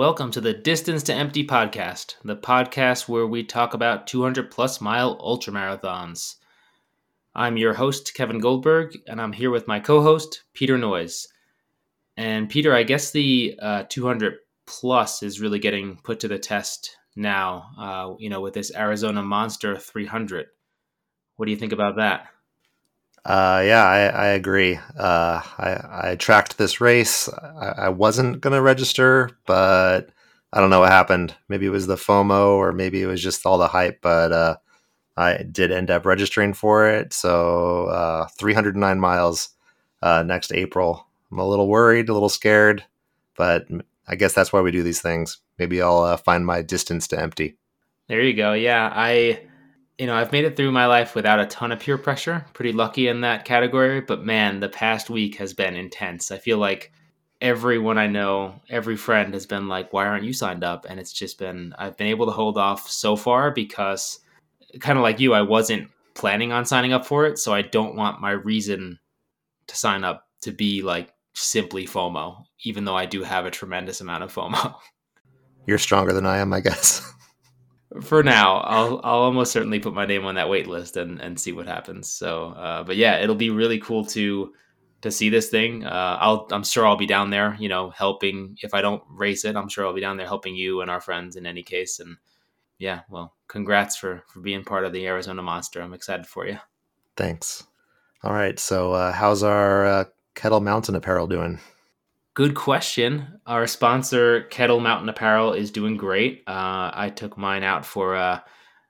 Welcome to the Distance to Empty podcast, the podcast where we talk about 200 plus mile ultramarathons. I'm your host, Kevin Goldberg, and I'm here with my co-host, Peter Noyes. And Peter, I guess the 200 plus is really getting put to the test now, with this Arizona Monster 300. What do you think about that? I agree. I tracked this race. I wasn't going to register, but I don't know what happened. Maybe it was the FOMO or maybe it was just all the hype, but I did end up registering for it. So 309 miles next April. I'm a little worried, a little scared, but I guess that's why we do these things. Maybe I'll find my distance to empty. There you go. Yeah, I've made it through my life without a ton of peer pressure. Pretty lucky in that category. But man, the past week has been intense. I feel like everyone I know, every friend has been like, why aren't you signed up? And I've been able to hold off so far because kind of like you, I wasn't planning on signing up for it. So I don't want my reason to sign up to be like simply FOMO, even though I do have a tremendous amount of FOMO. You're stronger than I am, I guess. For now, I'll almost certainly put my name on that wait list and see what happens. So, but yeah, it'll be really cool to see this thing. I'm sure I'll be down there, helping. If I don't race it, I'm sure I'll be down there helping you and our friends in any case. And yeah, well, congrats for being part of the Arizona Monster. I'm excited for you. Thanks. All right. So how's our Kettle Mountain apparel doing? Good question. Our sponsor, Kettle Mountain Apparel, is doing great. I took mine out for a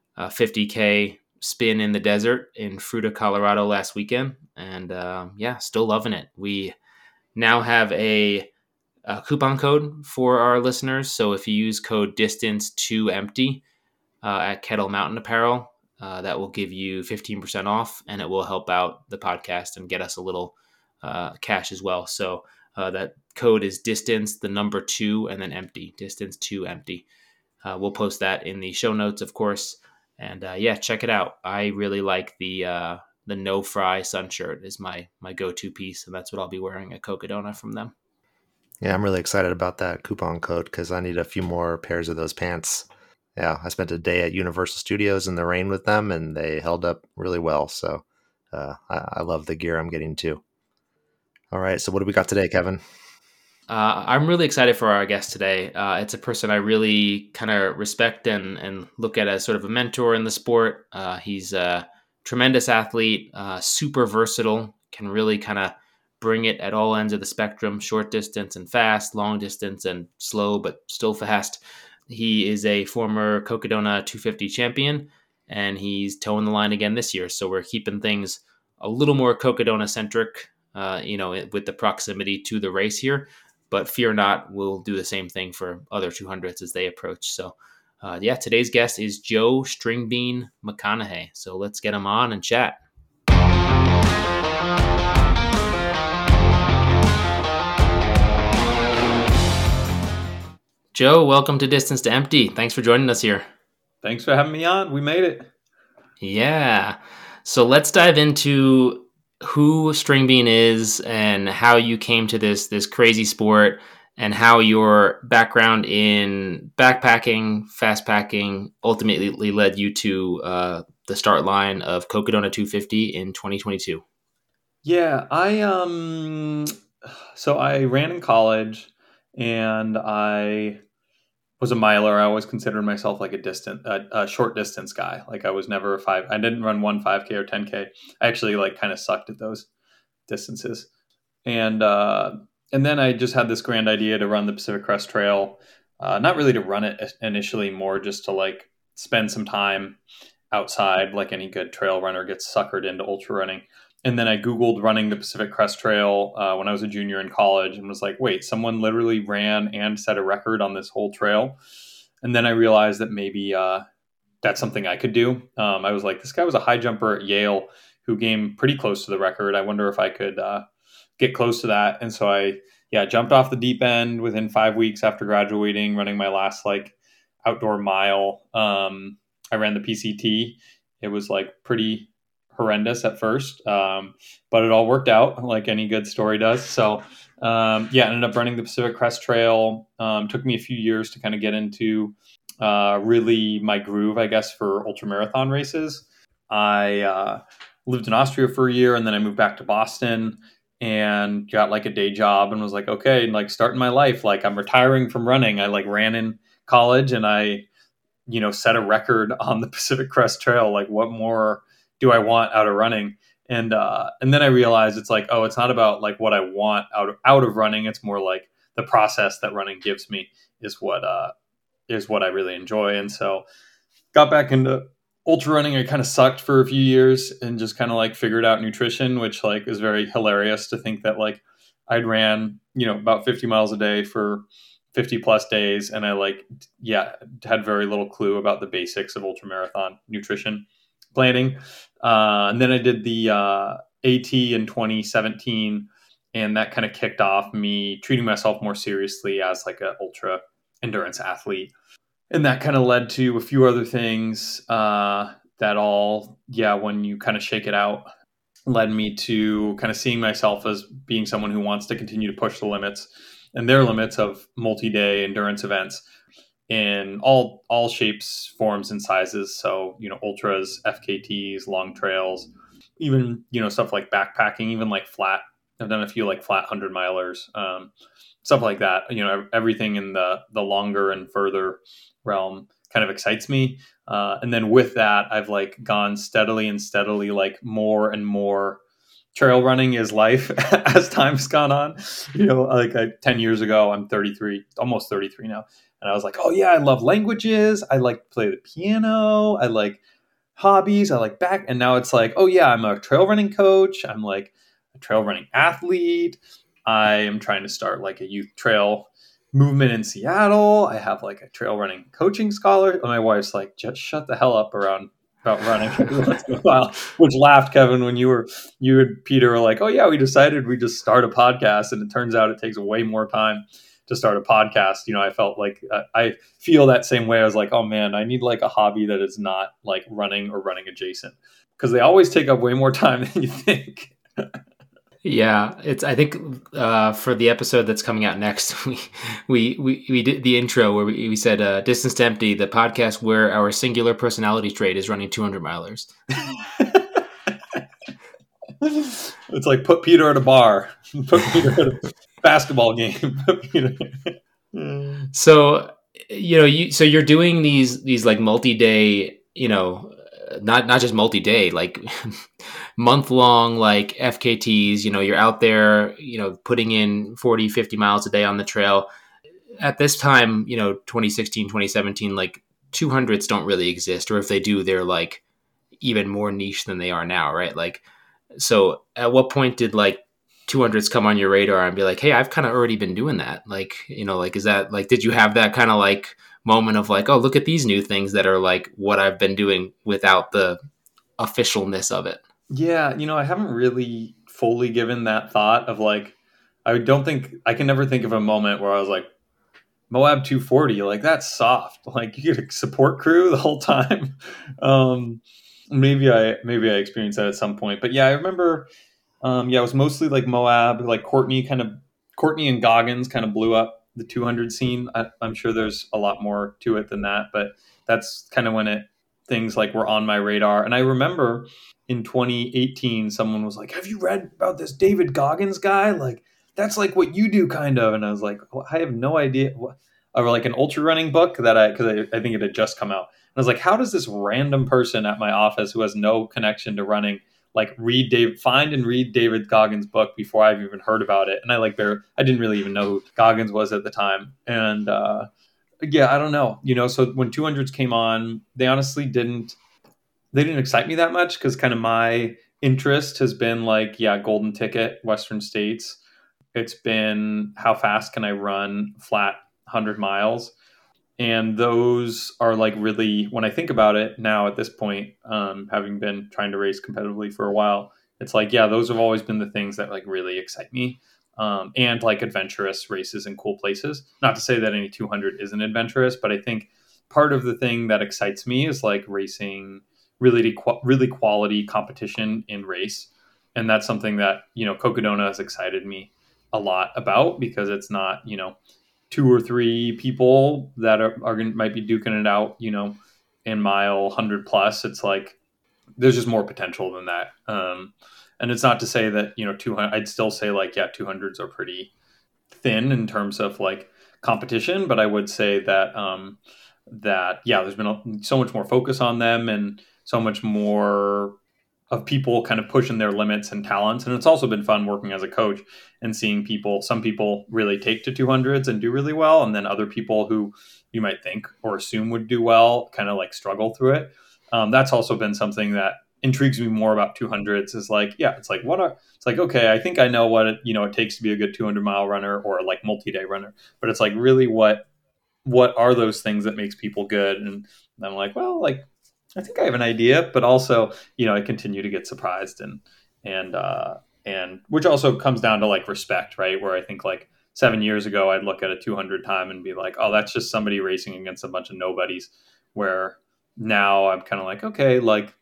50K spin in the desert in Fruita, Colorado last weekend. And still loving it. We now have a coupon code for our listeners. So if you use code DISTANCE2EMPTY at Kettle Mountain Apparel, that will give you 15% off, and it will help out the podcast and get us a little cash as well. So that code is distance, the number 2, and then empty, DISTANCE2EMPTY. We'll post that in the show notes, of course. And check it out. I really like the no fry sun shirt is my go-to piece, and that's what I'll be wearing at Cocodona from them. Yeah, I'm really excited about that coupon code because I need a few more pairs of those pants. Yeah, I spent a day at Universal Studios in the rain with them, and they held up really well. So I love the gear I'm getting too. All right, so what do we got today, Kevin? I'm really excited for our guest today. It's a person I really kind of respect and look at as sort of a mentor in the sport. He's a tremendous athlete, super versatile, can really kind of bring it at all ends of the spectrum, short distance and fast, long distance and slow, but still fast. He is a former Cocodona 250 champion, and he's towing the line again this year. So we're keeping things a little more Cocodona centric, with the proximity to the race here. But fear not, we'll do the same thing for other 200s as they approach. So, today's guest is Joe Stringbean McConaughay. So let's get him on and chat. Joe, welcome to Distance to Empty. Thanks for joining us here. Thanks for having me on. We made it. Yeah. So let's dive into who Stringbean is and how you came to this crazy sport and how your background in backpacking, fast packing ultimately led you to the start line of Cocodona 250 in 2022. Yeah, so I ran in college and I was a miler. I always considered myself like a short distance guy. Like I was never I didn't run 5K or 10K. I actually like kind of sucked at those distances. And then I just had this grand idea to run the Pacific Crest Trail. Not really to run it initially, more just to like spend some time outside, like any good trail runner gets suckered into ultra running. And then I Googled running the Pacific Crest Trail when I was a junior in college and was like, wait, someone literally ran and set a record on this whole trail. And then I realized that maybe that's something I could do. I was like, this guy was a high jumper at Yale who came pretty close to the record. I wonder if I could get close to that. And so I jumped off the deep end within 5 weeks after graduating, running my last like outdoor mile. I ran the PCT. It was like pretty horrendous at first, but it all worked out like any good story does. So yeah, ended up running the Pacific Crest Trail. Took me a few years to kind of get into really my groove, I guess, for ultramarathon races. I lived in Austria for a year, and then I moved back to Boston and got like a day job and was like, okay, like starting my life. Like I'm retiring from running. I like ran in college and I, set a record on the Pacific Crest Trail. Like what more do I want out of running? And then I realized it's like, oh, it's not about like what I want out of running. It's more like the process that running gives me is what I really enjoy. And so got back into ultra running. I kind of sucked for a few years and just kind of like figured out nutrition, which like is very hilarious to think that like I'd ran, about 50 miles a day for 50 plus days. And I had very little clue about the basics of ultramarathon nutrition planning. And then I did the AT in 2017, and that kind of kicked off me treating myself more seriously as like an ultra endurance athlete. And that kind of led to a few other things that all, when you kind of shake it out, led me to kind of seeing myself as being someone who wants to continue to push the limits and their limits of multi-day endurance events in all shapes, forms, and sizes. So, ultras, FKTs, long trails, even, stuff like backpacking, even like flat. I've done a few like flat 100-milers, stuff like that. Everything in the longer and further realm kind of excites me. And then with that, I've like gone steadily like more and more trail running is life as time's gone on. 10 years ago, I'm 33, almost 33 now. And I was like, oh yeah, I love languages. I like to play the piano. I like hobbies. I like back. And now it's like, oh yeah, I'm a trail running coach. I'm like a trail running athlete. I am trying to start like a youth trail movement in Seattle. I have like a trail running coaching scholar. And my wife's like, just shut the hell up about running once in a while, which laughed, Kevin, when you and Peter were like, oh yeah, we decided we just start a podcast. And it turns out it takes way more time to start a podcast. I felt like I feel that same way. I was like, oh man, I need like a hobby that is not like running or running adjacent, because they always take up way more time than you think. Yeah, I think for the episode that's coming out next, we did the intro where we said Distance to Empty, the podcast where our singular personality trait is running 200-milers. It's like put Peter at a bar, put Peter at a basketball game. So so you're doing these like multi-day, not just multi-day, like month-long like FKTs. You're out there, putting in 40, 50 miles a day on the trail. At this time, 2016, 2017, like 200s don't really exist, or if they do, they're like even more niche than they are now, right? Like, so at what point did like 200s come on your radar and be like, hey, I've kind of already been doing that? Like, like, is that like, did you have that kind of like moment of like, oh, look at these new things that are like what I've been doing without the officialness of it? Yeah, I haven't really fully given that thought of like, I can never think of a moment where I was like, Moab 240, like that's soft. Like you get a support crew the whole time. Maybe I experienced that at some point, but yeah, I remember. It was mostly like Moab, like Courtney and Goggins kind of blew up the 200 scene. I'm sure there's a lot more to it than that, but that's kind of when things like were on my radar. And I remember in 2018, someone was like, have you read about this David Goggins guy? Like, that's like what you do kind of. And I was like, well, I have no idea. Or like an ultra running book because I think it had just come out. And I was like, how does this random person at my office who has no connection to running like find and read David Goggins' book before I've even heard about it? And I didn't really even know who Goggins was at the time. And I don't know, so when 200s came on, they honestly didn't excite me that much, because kind of my interest has been like, golden ticket, Western States. It's been how fast can I run flat 100 miles? And those are like really, when I think about it now at this point, having been trying to race competitively for a while, it's like, those have always been the things that like really excite me. And like adventurous races in cool places. Not to say that any 200 isn't adventurous, but I think part of the thing that excites me is like racing really quality competition in race. And that's something that, Cocodona has excited me a lot about, because it's not, two or three people that might be duking it out, in mile 100 plus. It's like, there's just more potential than that. And it's not to say that, 200, I'd still say like, yeah, 200s are pretty thin in terms of like competition, but I would say that, there's been so much more focus on them, and so much more of people kind of pushing their limits and talents. And it's also been fun working as a coach and seeing some people really take to 200s and do really well. And then other people who you might think or assume would do well kind of like struggle through it. That's also been something that intrigues me more about 200s, is like, it's like, okay, I think I know what it takes to be a good 200-mile runner or like multi-day runner, but it's like, really what are those things that makes people good? And I'm like, well, like, I think I have an idea, but also, I continue to get surprised, and which also comes down to like respect, right? Where I think like 7 years ago, I'd look at a 200 time and be like, oh, that's just somebody racing against a bunch of nobodies. Where now I'm kind of like, okay, like,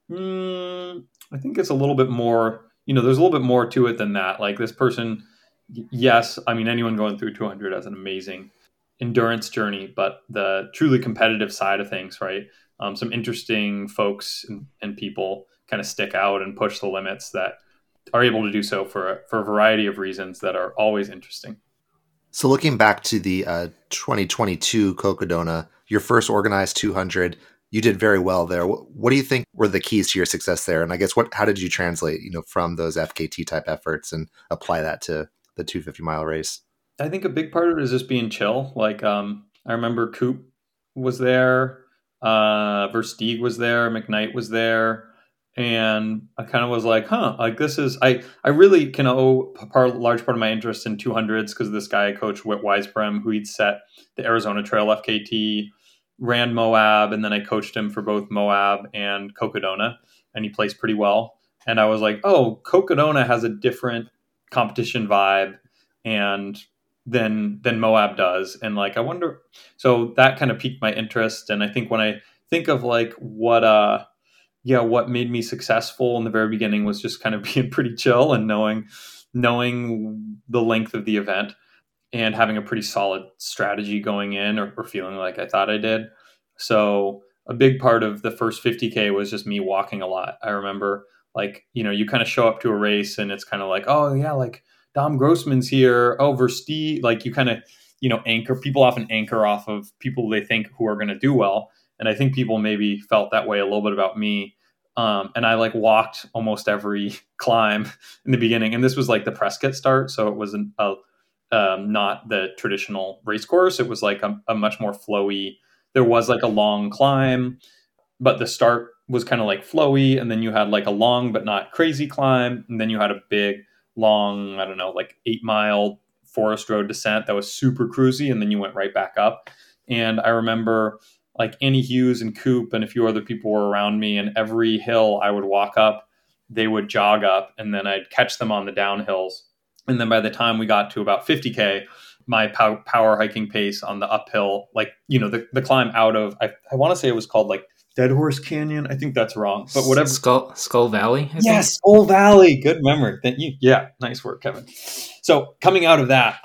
I think it's a little bit more, there's a little bit more to it than that. Like, this person, yes, I mean, anyone going through 200 has an amazing endurance journey, but the truly competitive side of things, right? Some interesting folks and people kind of stick out and push the limits, that are able to do so for a variety of reasons that are always interesting. So looking back to the 2022 Cocodona, your first organized 200, you did very well there. What do you think were the keys to your success there? And I guess how did you translate, from those FKT type efforts and apply that to the 250-mile race? I think a big part of it is just being chill. Like, I remember Coop was there, Versteeg was there, McKnight was there. And I kind of was like, like, this is, I really can owe large part of my interest in 200s because of this guy I coached, Whit Weisbrem, who he'd set the Arizona Trail FKT, ran Moab, and then I coached him for both Moab and Cocodona, and he plays pretty well. And I was like, oh, Cocodona has a different competition vibe and than Moab does. And like, I wonder, so that kind of piqued my interest. And I think when I think of like what made me successful in the very beginning was just kind of being pretty chill and knowing the length of the event and having a pretty solid strategy going in, or feeling like I thought I did. So a big part of the first 50K was just me walking a lot. I remember, like, you kind of show up to a race and it's kind of like, oh yeah, like Dom Grossman's here. Oh, Versteeg. Like, you kind of, people often anchor off of people they think who are going to do well. And I think people maybe felt that way a little bit about me. And I like walked almost every climb in the beginning. And this was like the Prescott start. So it wasn't not the traditional race course. It was like a much more flowy. There was like a long climb, but the start was kind of like flowy. And then you had like a long but not crazy climb. And then you had a big, long, I don't know, like 8-mile forest road descent that was super cruisy. And then you went right back up. And I remember like Annie Hughes and Coop and a few other people were around me, and every hill I would walk up, they would jog up, and then I'd catch them on the downhills. And then by the time we got to about 50K, my power hiking pace on the uphill, like, the climb out of, I want to say it was called like Dead Horse Canyon. I think that's wrong, but whatever. Skull Valley. Yes, Skull Valley. Good memory. Thank you. Yeah, nice work, Kevin. So coming out of that,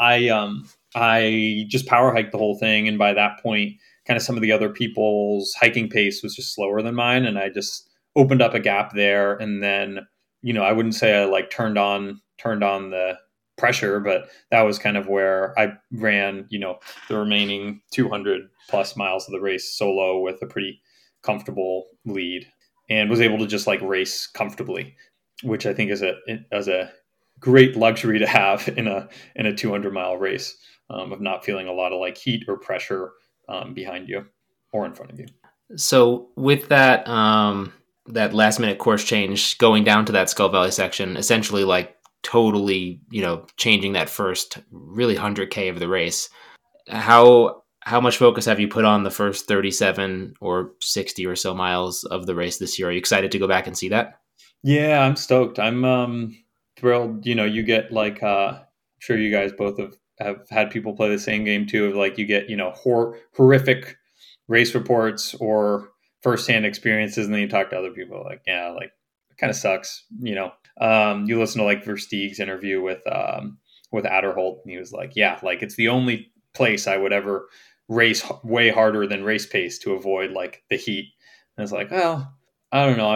I just power hiked the whole thing, and by that point, kind of some of the other people's hiking pace was just slower than mine, and I just opened up a gap there. And then, I wouldn't say I like turned on the pressure, but that was kind of where I ran, the remaining 200 plus miles of the race solo with a pretty comfortable lead, and was able to just like race comfortably, which I think is a great luxury to have in a 200-mile race, of not feeling a lot of like heat or pressure behind you or in front of you. So with that that last minute course change, going down to that Skull Valley section, essentially like totally, changing that first really 100K of the race, how much focus have you put on the first 37 or 60 or so miles of the race this year? Are you excited to go back and see that? Yeah, I'm stoked. I'm thrilled. You get like, I'm sure you guys both have had people play the same game too, of like, you get, horrific race reports or firsthand experiences, and then you talk to other people like, yeah, like it kind of sucks, you know. You listen to like Versteeg's interview with Adderholt, and he was like, yeah, like it's the only place I would ever race way harder than race pace to avoid like the heat. And it's like, well, I don't know.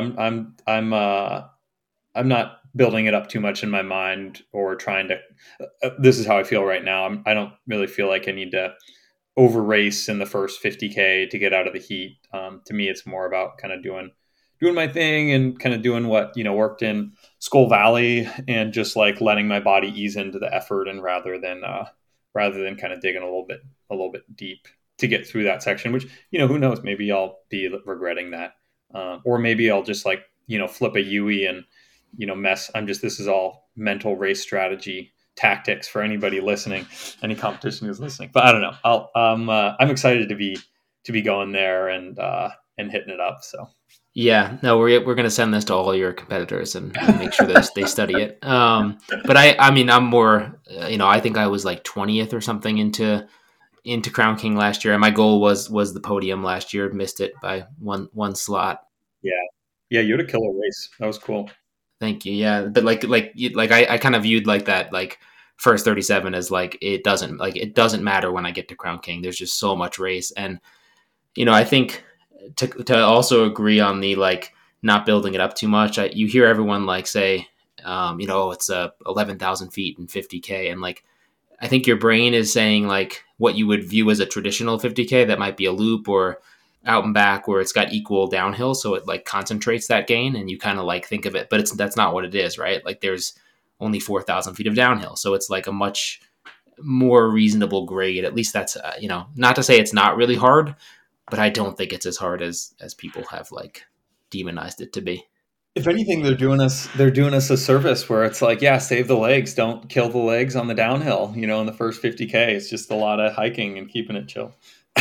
I'm not building it up too much in my mind or trying to. This is how I feel right now. I don't really feel like I need to over race in the first 50K to get out of the heat. To me, it's more about kind of doing my thing and kind of doing what, you know, worked in Skull Valley and just like letting my body ease into the effort, and rather than kind of digging a little bit deep to get through that section, which, you know, who knows, maybe I'll be regretting that. Or maybe I'll just like, you know, flip a Yui and, you know, this is all mental race strategy tactics for anybody listening, any competition who's listening. But I don't know. I'm excited to be going there and hitting it up. So Yeah, no, we're going to send this to all your competitors and make sure that they study it. But I mean, I'm more, you know, I think I was like 20th or something into Crown King last year, and my goal was the podium last year. Missed it by one slot. yeah, you had a killer race. That was cool. Thank you. Yeah, but I kind of viewed like that like first 37 as like it doesn't matter when I get to Crown King. There's just so much race, and you know, I think to also agree on the like not building it up too much. You hear everyone like say, you know, it's 11,000 feet and 50K, and like I think your brain is saying like what you would view as a traditional 50K that might be a loop or out and back where it's got equal downhill, so it like concentrates that gain, and you kind of like think of it, but that's not what it is, right? Like there's only 4,000 feet of downhill, so it's like a much more reasonable grade. At least that's you know, not to say it's not really hard, but I don't think it's as hard as people have like demonized it to be. If anything, they're doing us a service where it's like, yeah, save the legs, don't kill the legs on the downhill. You know, in the first 50K, it's just a lot of hiking and keeping it chill.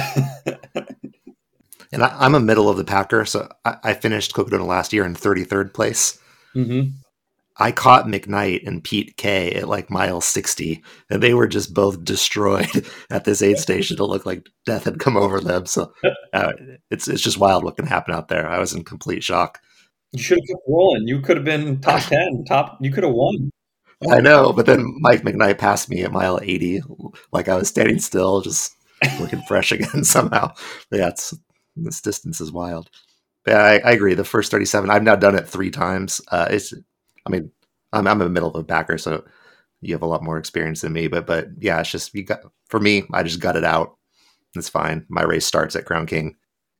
And I'm a middle of the packer, so I finished Cocodona last year in 33rd place. Mm-hmm. I caught McKnight and Pete K at like mile 60, and they were just both destroyed at this aid station. To look like death had come over them. So it's just wild what can happen out there. I was in complete shock. You should have kept rolling. You could have been top 10, you could have won. I know, but then Mike McKnight passed me at mile 80, like I was standing still, just looking fresh again somehow. But yeah, this distance is wild. But yeah, I agree. The first 37, I've now done it 3 times. I mean, I'm in the middle of a backer, so you have a lot more experience than me. But yeah, it's just for me, I just got it out. It's fine. My race starts at Crown King.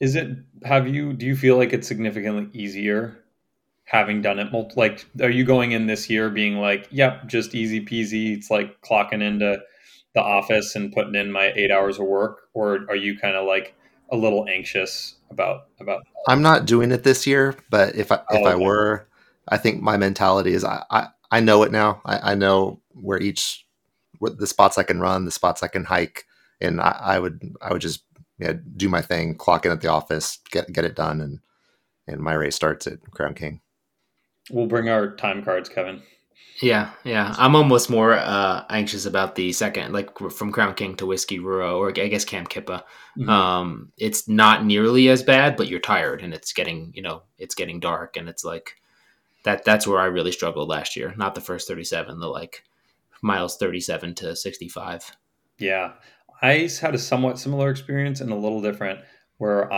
Do you feel like it's significantly easier having done it like, are you going in this year being like, yep, just easy peasy, it's like clocking into the office and putting in my 8 hours of work? Or are you kind of like a little anxious about I'm not doing it this year, but if I okay. were, I think my mentality is I know it now. I know what the spots I can run, the spots I can hike, and I would just do my thing, clock in at the office, get it done, and my race starts at Crown King. We'll bring our time cards, Kevin. Yeah. I'm almost more anxious about the second, like from Crown King to Whiskey Row, or I guess Camp Kippa. Mm-hmm. It's not nearly as bad, but you're tired, and it's getting dark, and it's like that's where I really struggled last year. Not the first 37, the like miles 37 to 65. Yeah, I had a somewhat similar experience and a little different, where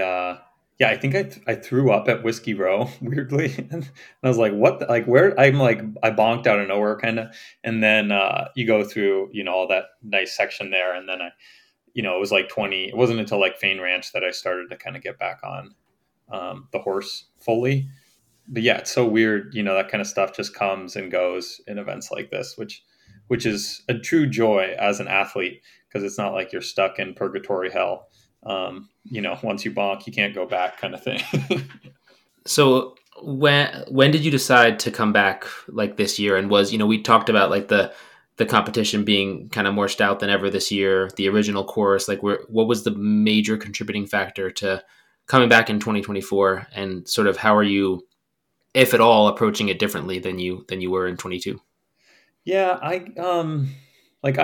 I think I threw up at Whiskey Row weirdly, and I was like, "What? Like where?" I'm like, I bonked out of nowhere, kind of, and then you go through, you know, all that nice section there, and then it was like 20. It wasn't until like Fane Ranch that I started to kind of get back on the horse fully. But yeah, it's so weird, you know, that kind of stuff just comes and goes in events like this, which is a true joy as an athlete, because it's not like you're stuck in purgatory hell. You know, once you bonk, you can't go back, kind of thing. So when did you decide to come back like this year? And was, you know, we talked about like the competition being kind of more stout than ever this year, the original course, like what was the major contributing factor to coming back in 2024, and sort of how are you, if at all, approaching it differently than you were in 22? Yeah,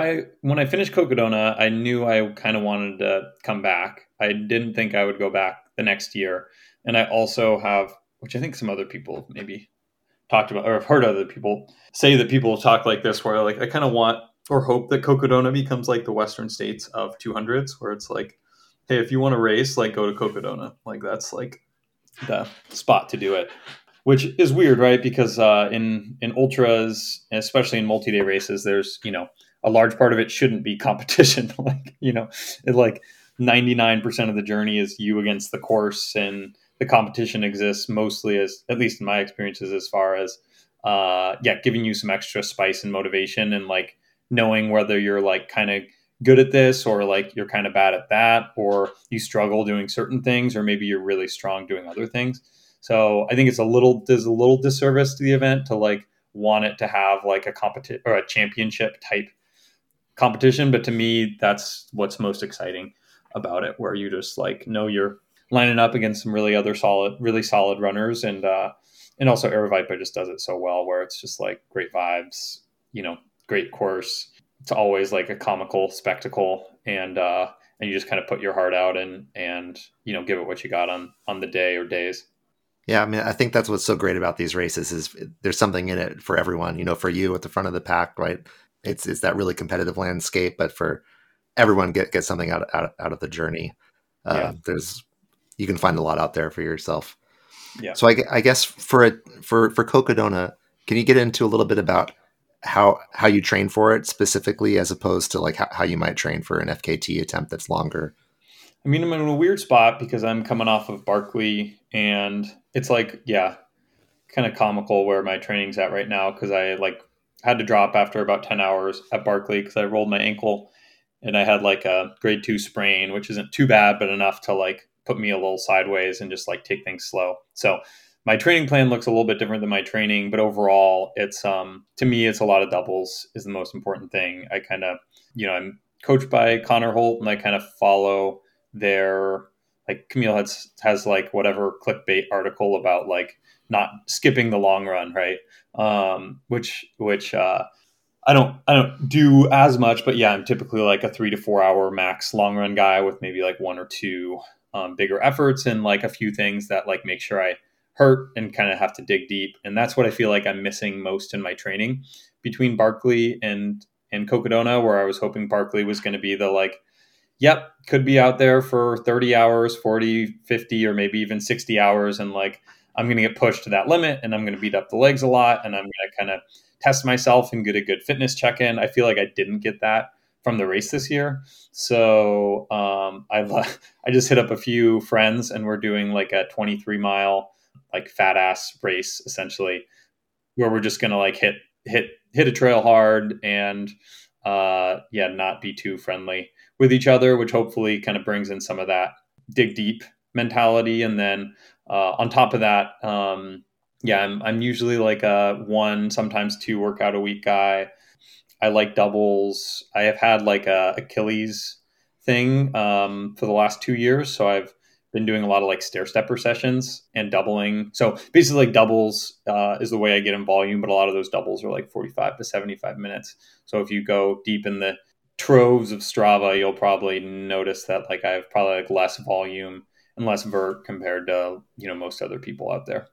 when I finished Cocodona, I knew I kind of wanted to come back. I didn't think I would go back the next year. And I also have, which I think some other people maybe talked about, or I've heard other people say that people talk like this, where like I kind of want or hope that Cocodona becomes like the Western States of 200s, where it's like, hey, if you want to race, like go to Cocodona. Like that's like the spot to do it. Which is weird, right? Because in ultras, especially in multi-day races, there's a large part of it shouldn't be competition. Like it, like 99% of the journey is you against the course, and the competition exists mostly, as at least in my experiences, as far as giving you some extra spice and motivation, and like knowing whether you're like kind of good at this, or like you're kind of bad at that, or you struggle doing certain things, or maybe you're really strong doing other things. So I think there's a little disservice to the event to like want it to have like a competition or a championship type competition. But to me, that's what's most exciting about it, where you just like know you're lining up against some really solid runners, and also Aravaipa just does it so well, where it's just like great vibes, great course. It's always like a comical spectacle, and you just kind of put your heart out and give it what you got on the day or days. Yeah, I mean, I think that's what's so great about these races is there's something in it for everyone. For you at the front of the pack, right? It's that really competitive landscape, but for everyone, get something out of the journey. You can find a lot out there for yourself. Yeah. So I guess for Cocodona, can you get into a little bit about how you train for it specifically, as opposed to like how you might train for an FKT attempt that's longer? I mean, I'm in a weird spot because I'm coming off of Barkley, and it's like, kind of comical where my training's at right now, because I like had to drop after about 10 hours at Barkley because I rolled my ankle, and I had like a grade 2 sprain, which isn't too bad, but enough to like put me a little sideways and just like take things slow. So my training plan looks a little bit different than my training, but overall it's to me it's a lot of doubles is the most important thing. I kind of I'm coached by Connor Holt, and I kind of follow their, like, Camille has like whatever clickbait article about like not skipping the long run, right? Which I don't do as much, but yeah, I'm typically like a 3 to 4 hour max long run guy with maybe like one or two bigger efforts, and like a few things that like make sure I hurt and kind of have to dig deep. And that's what I feel like I'm missing most in my training between Barkley and Cocodona, where I was hoping Barkley was going to be the like, yep, could be out there for 30 hours, 40, 50, or maybe even 60 hours. And like, I'm going to get pushed to that limit, and I'm going to beat up the legs a lot, and I'm going to kind of test myself and get a good fitness check-in. I feel like I didn't get that from the race this year. So I just hit up a few friends, and we're doing like a 23-mile like fat ass race, essentially, where we're just going to like hit a trail hard and not be too friendly with each other, which hopefully kind of brings in some of that dig deep mentality. And then on top of that, I'm usually like a 1, sometimes 2 workout a week guy. I like doubles. I have had like a Achilles thing for the last 2 years, so I've been doing a lot of like stair stepper sessions and doubling. So basically, like doubles is the way I get in volume, but a lot of those doubles are like 45 to 75 minutes. So if you go deep in the troves of Strava, you'll probably notice that like I have probably like less volume and less vert compared to most other people out there.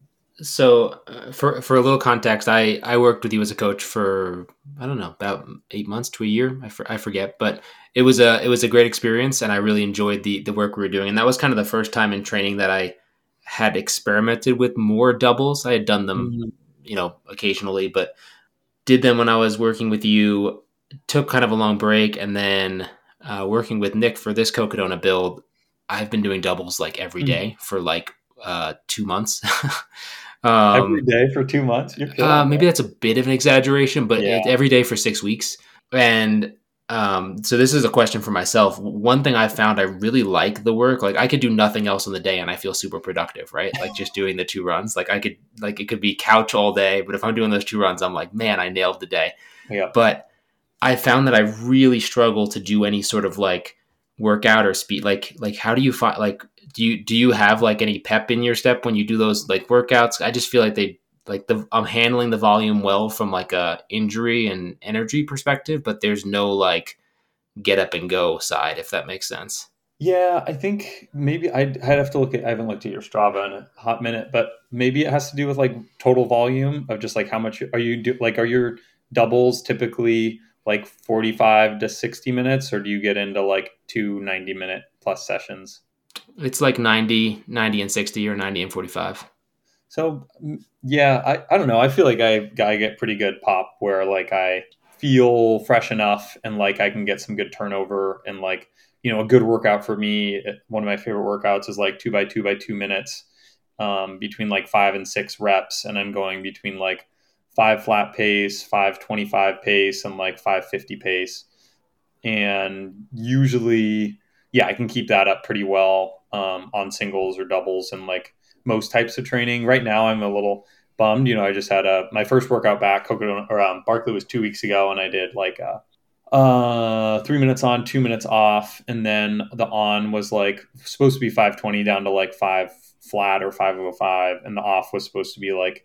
So for a little context, I worked with you as a coach for, I don't know, about 8 months to a year. I forget, but it was a great experience, and I really enjoyed the work we were doing. And that was kind of the first time in training that I had experimented with more doubles. I had done them, occasionally, but did them when I was working with you, took kind of a long break, and then working with Nick for this Cocodona build, I've been doing doubles like every day for like 2 months. Every day for 2 months? You're kidding. Maybe that's a bit of an exaggeration, but every day for 6 weeks. And so this is a question for myself. One thing I found, I really like the work. Like I could do nothing else on the day and I feel super productive, right? Like just doing the 2 runs. Like I could, like it could be couch all day, but if I'm doing those 2 runs, I'm like, man, I nailed the day. Yeah. But I found that I really struggle to do any sort of like workout or speed. Like how do you find, like, do you have like any pep in your step when you do those like workouts? I just feel like I'm handling the volume well from like a injury and energy perspective, but there's no like get up and go side, if that makes sense. Yeah, I think maybe I'd have to look at. I haven't looked at your Strava in a hot minute, but maybe it has to do with like total volume of just like how much are you do. Like, are your doubles typically like 45 to 60 minutes, or do you get into like 2 90-minute plus sessions? It's like 90 and 60 or 90 and 45. So yeah, I don't know. I feel like I get pretty good pop where like I feel fresh enough and like I can get some good turnover and like a good workout for me. One of my favorite workouts is like 2 by 2 by 2 minutes between like 5 and 6 reps, and I'm going between like 5 flat pace, 525 pace, and like 550 pace, and usually yeah I can keep that up pretty well on singles or doubles and like most types of training. Right now I'm a little bummed, I just had my first workout back. Barkley was 2 weeks ago, and I did like 3 minutes on, 2 minutes off, and then the on was like supposed to be 520 down to like 5 flat or 505, and the off was supposed to be like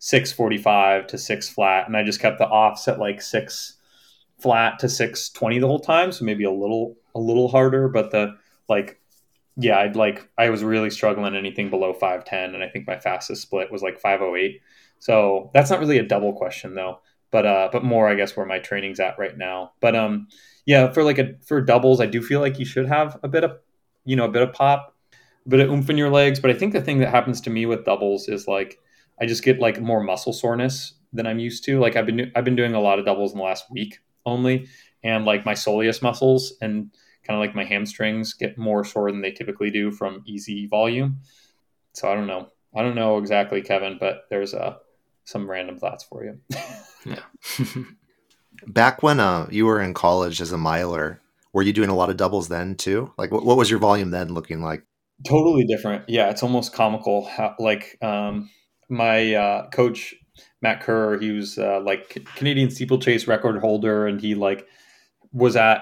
645 to 6 flat, and I just kept the offs at like 6 flat to 620 the whole time, so maybe a little harder, but the like yeah, I was really struggling anything below 510, and I think my fastest split was like 508. So that's not really a double question though, but more I guess where my training's at right now. But yeah, for doubles, I do feel like you should have a bit of pop, a bit of oomph in your legs. But I think the thing that happens to me with doubles is like I just get like more muscle soreness than I'm used to. Like I've been doing a lot of doubles in the last week only, and like my soleus muscles and kind of like my hamstrings get more sore than they typically do from easy volume. So I don't know. I don't know exactly, Kevin, but there's some random thoughts for you. Yeah. Back when you were in college as a miler, were you doing a lot of doubles then too? Like, what was your volume then looking like? Totally different. Yeah, it's almost comical. Like my coach Matt Kerr, he was like Canadian steeplechase record holder, and he like was at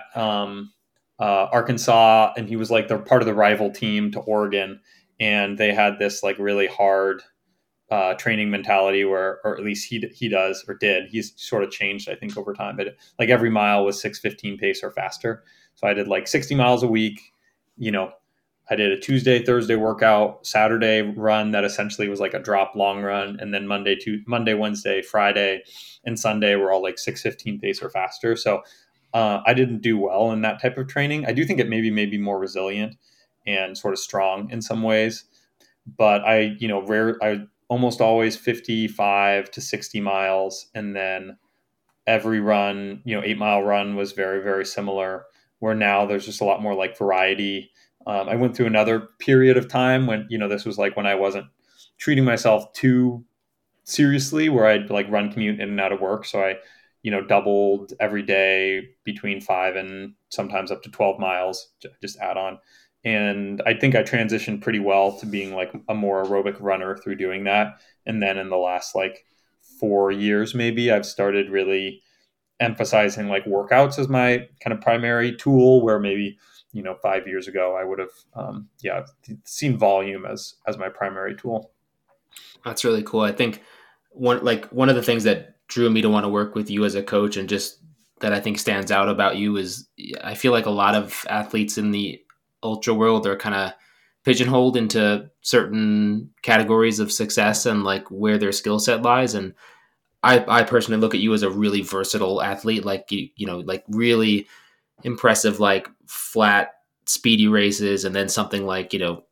Arkansas, and he was like the part of the rival team to Oregon, and they had this like really hard training mentality where, or at least he does or did. He's sort of changed, I think, over time. But like every mile was 6:15 pace or faster. So I did like 60 miles a week. You know, I did a Tuesday, Thursday workout, Saturday run that essentially was like a drop long run, and then Monday, Wednesday, Friday, and Sunday were all like 6:15 pace or faster. So I didn't do well in that type of training. I do think it made me more resilient and sort of strong in some ways, but I almost always 55 to 60 miles, and then every run, 8 mile run was very, very similar. Where now there's just a lot more like variety. I went through another period of time when, this was like when I wasn't treating myself too seriously, where I'd like run commute in and out of work. So I, doubled every day between 5 and sometimes up to 12 miles, just add on. And I think I transitioned pretty well to being like a more aerobic runner through doing that. And then in the last like 4 years, maybe I've started really emphasizing like workouts as my kind of primary tool, where maybe 5 years ago I would have seen volume as my primary tool. That's really cool. I think one of the things that drew me to want to work with you as a coach, and just that I think stands out about you, is I feel like a lot of athletes in the ultra world are kind of pigeonholed into certain categories of success and like where their skill set lies. And I personally look at you as a really versatile athlete, like like really impressive, like flat, speedy races, and then something like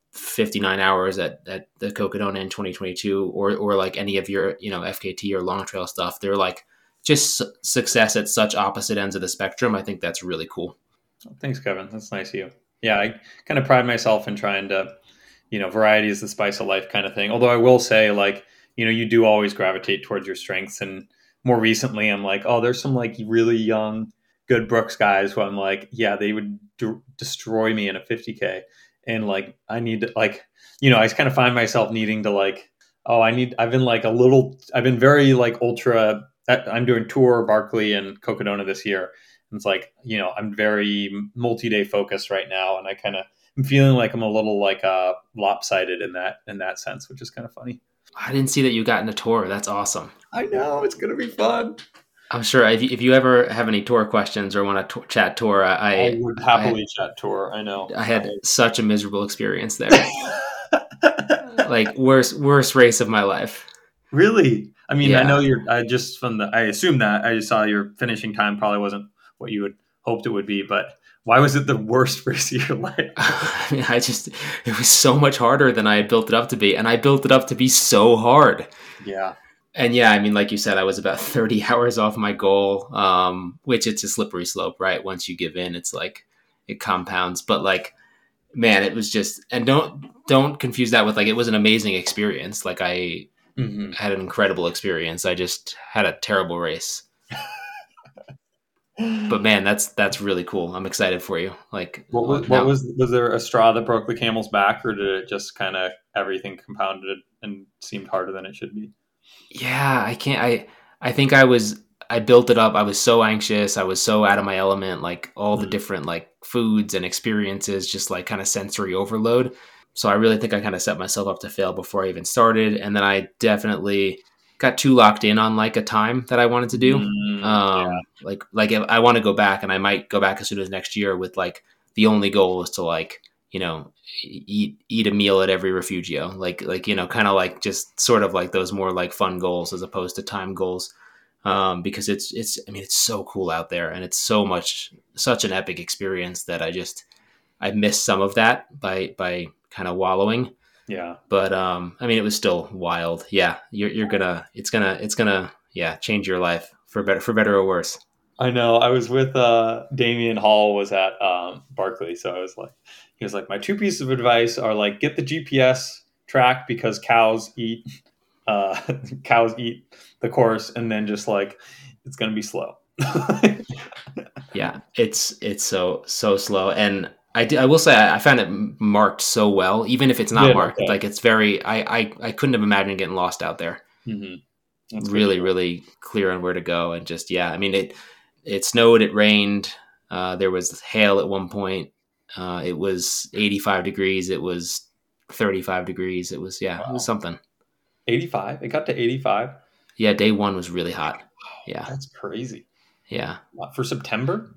59 hours at the Cocodona in 2022, or like any of your FKT or long trail stuff. They're like just success at such opposite ends of the spectrum. I think that's really cool. Thanks, Kevin. That's nice of you. Yeah, I kind of pride myself in trying to, variety is the spice of life kind of thing. Although I will say, like, you do always gravitate towards your strengths. And more recently, I'm like, oh, there's some like really young, good Brooks guys who I'm like, yeah, they would destroy me in a 50K. And like, I need to like, I kind of find myself needing to like, oh, I've been very like ultra. I'm doing Tour, Barkley, and Cocodona this year. It's like, I'm very multi-day focused right now, and I'm feeling like I'm a little like lopsided in that sense, which is kind of funny. I didn't see that you got in a tour. That's awesome. I know, it's gonna be fun. I'm sure if you ever have any tour questions or want to chat tour, I would happily chat tour. I know. I had such a miserable experience there. Like worst race of my life. Really? I mean, I know Yeah. I assume that I just saw your finishing time probably wasn't what you had hoped it would be, but why was it the worst race of your life? I mean, it was so much harder than I had built it up to be. And I built it up to be so hard. Yeah. And yeah, I mean, like you said, I was about 30 hours off my goal, which it's a slippery slope, right? Once you give in, it's like it compounds. But like, man, it was just, and don't confuse that with like, it was an amazing experience. Like I had an incredible experience. I just had a terrible race. But man, that's really cool. I'm excited for you. Like, What was there a straw that broke the camel's back, or did it just kind of everything compounded and seemed harder than it should be? Yeah, I can't. I think I built it up. I was so anxious. I was so out of my element. Like all the different like foods and experiences, just like kind of sensory overload. So I really think I kind of set myself up to fail before I even started. And then I definitely got too locked in on like a time that I wanted to do. Yeah. Like if I want to go back, and I might go back as soon as next year with like the only goal is to like, eat a meal at every refugio, like kind of like just sort of like those more like fun goals as opposed to time goals, because it's I mean it's so cool out there, and it's such an epic experience that I missed some of that by kind of wallowing. Yeah. But I mean it was still wild. Yeah, you're gonna it's gonna yeah change your life for better or worse. I know. I was with Damian Hall was at Barclay, so he was like, my two pieces of advice are like get the GPS track because uh, cows eat the course, and then just like it's gonna be slow. Yeah, it's so slow, and I will say I found it marked so well, even if it's not marked. Okay. Like it's very I couldn't have imagined getting lost out there. Mm-hmm. Really clear on where to go, and just yeah, I mean it snowed, it rained, there was hail at one point. It was 85 degrees. It was 35 degrees. It was Wow. it was something. 85. It got to 85. Yeah, day one was really hot. Yeah, That's crazy. yeah. For September.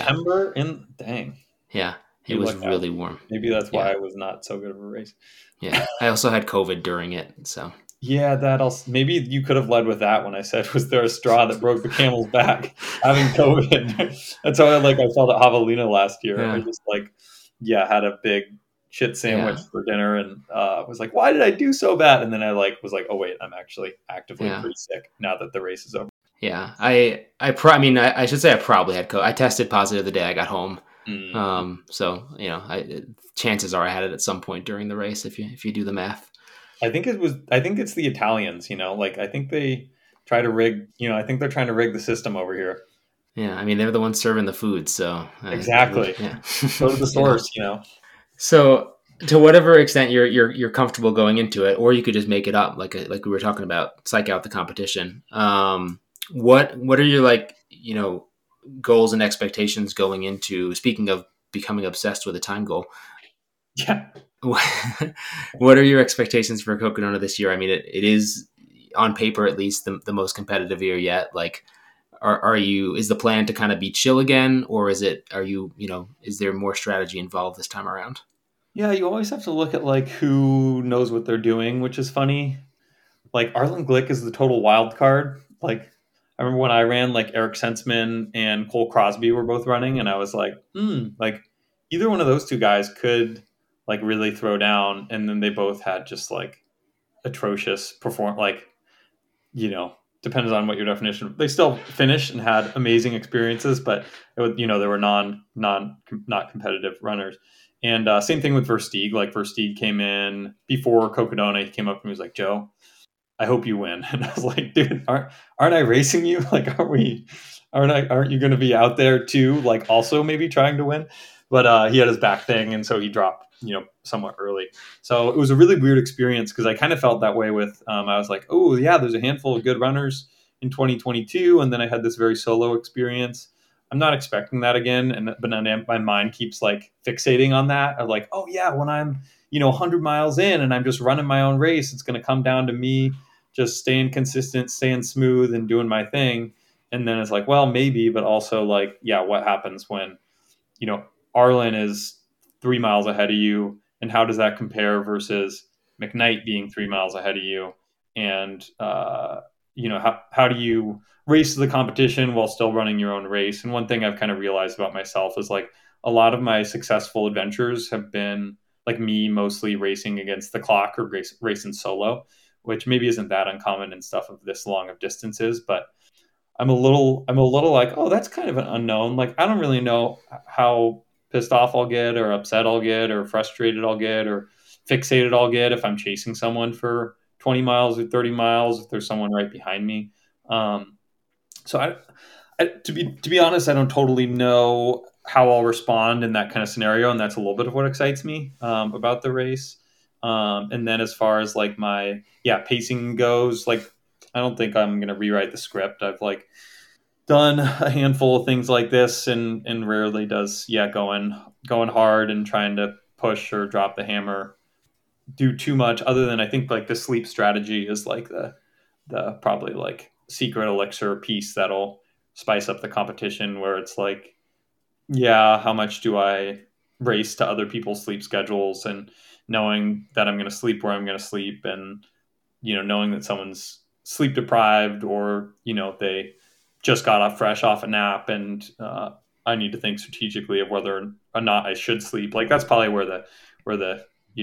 Dang. Yeah, it was really warm. Maybe that's why it was not so good of a race. Yeah, I also had COVID during it, so. Yeah, maybe you could have led with that when I said, was there a straw that broke the camel's back? Having COVID. That's how I felt at Javelina last year. Yeah. I just had a big shit sandwich for dinner and was like, why did I do so bad? And then I was like, oh wait, I'm actually actively pretty sick now that the race is over. Yeah, I should say I probably had COVID. I tested positive the day I got home. So chances are I had it at some point during the race if you do the math. I think it's the Italians, I think they try to rig, I think they're trying to rig the system over here. Yeah. I mean, they're the ones serving the food. So exactly. Yeah. Go to the source, So to whatever extent you're comfortable going into it, or you could just make it up. Like we were talking about, psych out the competition. What are your goals and expectations going into, speaking of becoming obsessed with a time goal? Yeah. What are your expectations for Cocodona this year? I mean, it is on paper, at least the most competitive year yet. Like, is the plan to kind of be chill again, or is there more strategy involved this time around? Yeah. You always have to look at who knows what they're doing, which is funny. Arlen Glick is the total wild card. I remember when I ran, Eric Sensman and Cole Crosby were both running, and I was like, either one of those two guys could really throw down, and then they both had just atrocious depends on what your definition. They still finished and had amazing experiences, but they were not competitive runners. And same thing with Versteeg. Versteeg came in before Cocodona. He came up and he was like, Joe, I hope you win. And I was like, dude, aren't I racing you? Aren't you going to be out there too? Also maybe trying to win. But he had his back thing, and so he dropped, somewhat early. So it was a really weird experience because I kind of felt that way with. I was like, oh yeah, there's a handful of good runners in 2022, and then I had this very solo experience. I'm not expecting that again, but my mind keeps fixating on that. Of oh yeah, when I'm 100 miles in and I'm just running my own race, it's going to come down to me just staying consistent, staying smooth, and doing my thing. And then it's like, well, maybe, but also like, yeah, what happens when, Arlen is 3 miles ahead of you, and how does that compare versus McKnight being 3 miles ahead of you? And, how do you race the competition while still running your own race? And one thing I've kind of realized about myself is like a lot of my successful adventures have been like me mostly racing against the clock or racing solo, which maybe isn't that uncommon in stuff of this long of distances, but I'm a little like, oh, that's kind of an unknown. Like, I don't really know how pissed off I'll get, or upset I'll get, or frustrated I'll get, or fixated I'll get if I'm chasing someone for 20 miles or 30 miles if there's someone right behind me. So to be honest, I don't totally know how I'll respond in that kind of scenario, and that's a little bit of what excites me about the race. And then as far as like my pacing goes, like I don't think I'm gonna rewrite the script. I've like done a handful of things like this, and rarely does going hard and trying to push or drop the hammer do too much. Other than I think like the sleep strategy is like the probably like secret elixir piece that'll spice up the competition, where it's like, yeah, how much do I race to other people's sleep schedules, and knowing that I'm going to sleep where I'm going to sleep, and knowing that someone's sleep deprived, or they just got off a nap, and I need to think strategically of whether or not I should sleep. Like that's probably where the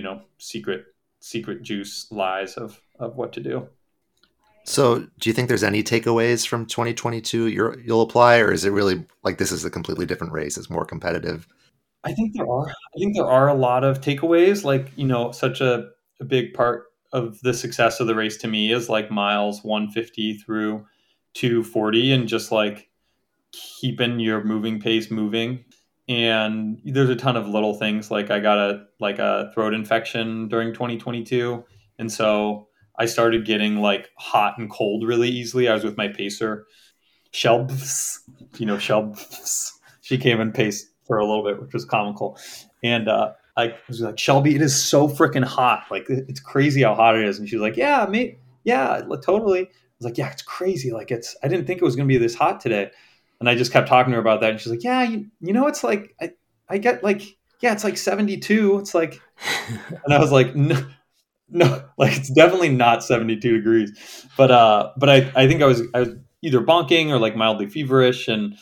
secret juice lies of what to do. So, do you think there's any takeaways from 2022 you'll apply, or is it really like this is a completely different race? It's more competitive. I think there are. I think there are a lot of takeaways. Like such a big part of the success of the race to me is like miles 150 through 240, and just like keeping your moving pace moving. And there's a ton of little things. Like I got a throat infection during 2022, and so I started getting like hot and cold really easily. I was with my pacer, Shelbs. Shelbs. She came and paced for a little bit, which was comical. And I was like, Shelby, it is so freaking hot. Like it's crazy how hot it is. And she was like, yeah, mate. Yeah, totally. I was like, yeah, it's crazy. Like I didn't think it was going to be this hot today. And I just kept talking to her about that. And she's like, yeah, it's like, I get like, yeah, it's like 72. It's like, and I was like, no, like it's definitely not 72 degrees. But I think I was either bonking or like mildly feverish. And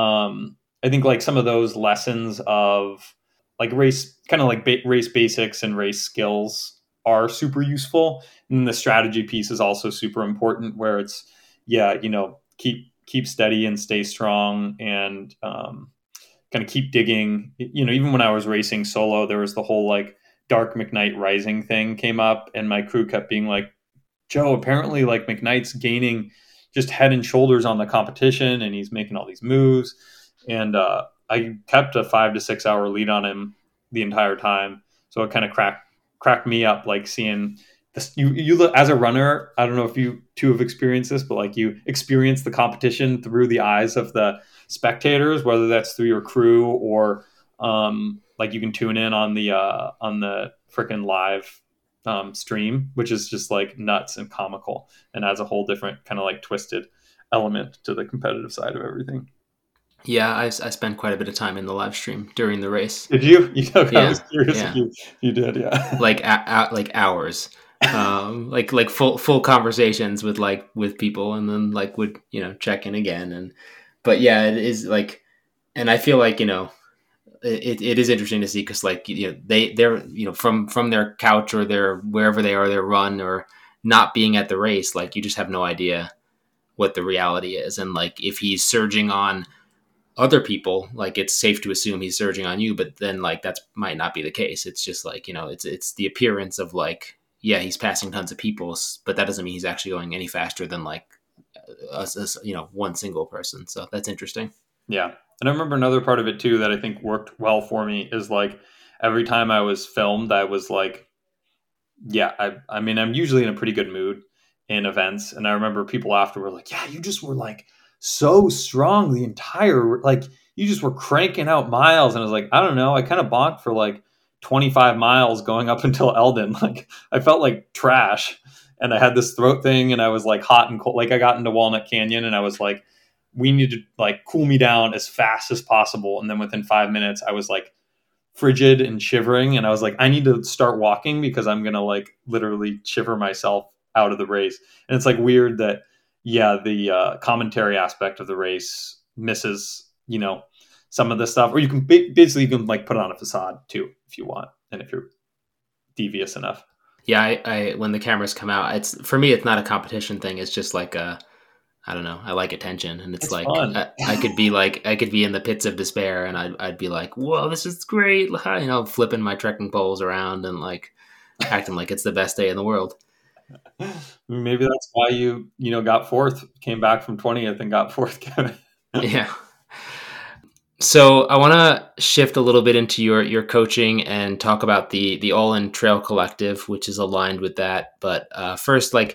I think like some of those lessons of like race, kind of like race basics and race skills are super useful. And the strategy piece is also super important, where it's, keep steady and stay strong, and kind of keep digging. Even when I was racing solo, there was the whole like Dark McKnight Rising thing came up, and my crew kept being like, Joe, apparently like McKnight's gaining just head and shoulders on the competition, and he's making all these moves. And I kept a 5 to 6 hour lead on him the entire time. So it kind of cracked me up, like seeing this. You look as a runner. I don't know if you two have experienced this, but like you experience the competition through the eyes of the spectators, whether that's through your crew or like you can tune in on the freaking live stream, which is just like nuts and comical, and adds a whole different kind of like twisted element to the competitive side of everything. Yeah, I spent quite a bit of time in the live stream during the race. Did you? I was curious if you did. Yeah, like like hours, like full conversations with people, and then like would check in again, but yeah, it is like, and I feel like it is interesting to see, because like they're from their couch or their wherever they are, their run, or not being at the race, like you just have no idea what the reality is, and like if he's surging on other people, like it's safe to assume he's surging on you, but then like that might not be the case. It's just like it's the appearance of like, yeah, he's passing tons of people, but that doesn't mean he's actually going any faster than like one single person. So that's interesting. Yeah. And I remember another part of it too that I think worked well for me is like every time I was filmed, I was like, yeah, I mean, I'm usually in a pretty good mood in events. And I remember people after were like, yeah, you just were like so strong the entire, like you just were cranking out miles. And I was like, I don't know. I kind of bonked for like 25 miles going up until Eldon. Like I felt like trash, and I had this throat thing, and I was like hot and cold. Like I got into Walnut Canyon, and I was like we need to like cool me down as fast as possible. And then within 5 minutes, I was like frigid and shivering. And I was like, I need to start walking because I'm going to like literally shiver myself out of the race. And it's like weird that, yeah, the commentary aspect of the race misses, some of the stuff, or you can basically you can like put on a facade too, if you want. And if you're devious enough. Yeah. I when the cameras come out, it's for me, it's not a competition thing. It's just like I don't know. I like attention, and it's like fun. I could be in the pits of despair, and I'd be like, "Whoa, this is great!" Flipping my trekking poles around and like acting like it's the best day in the world. Maybe that's why you got fourth, came back from 20th and got fourth, Kevin. Yeah. So I want to shift a little bit into your coaching and talk about the All In Trail Collective, which is aligned with that. But first, like,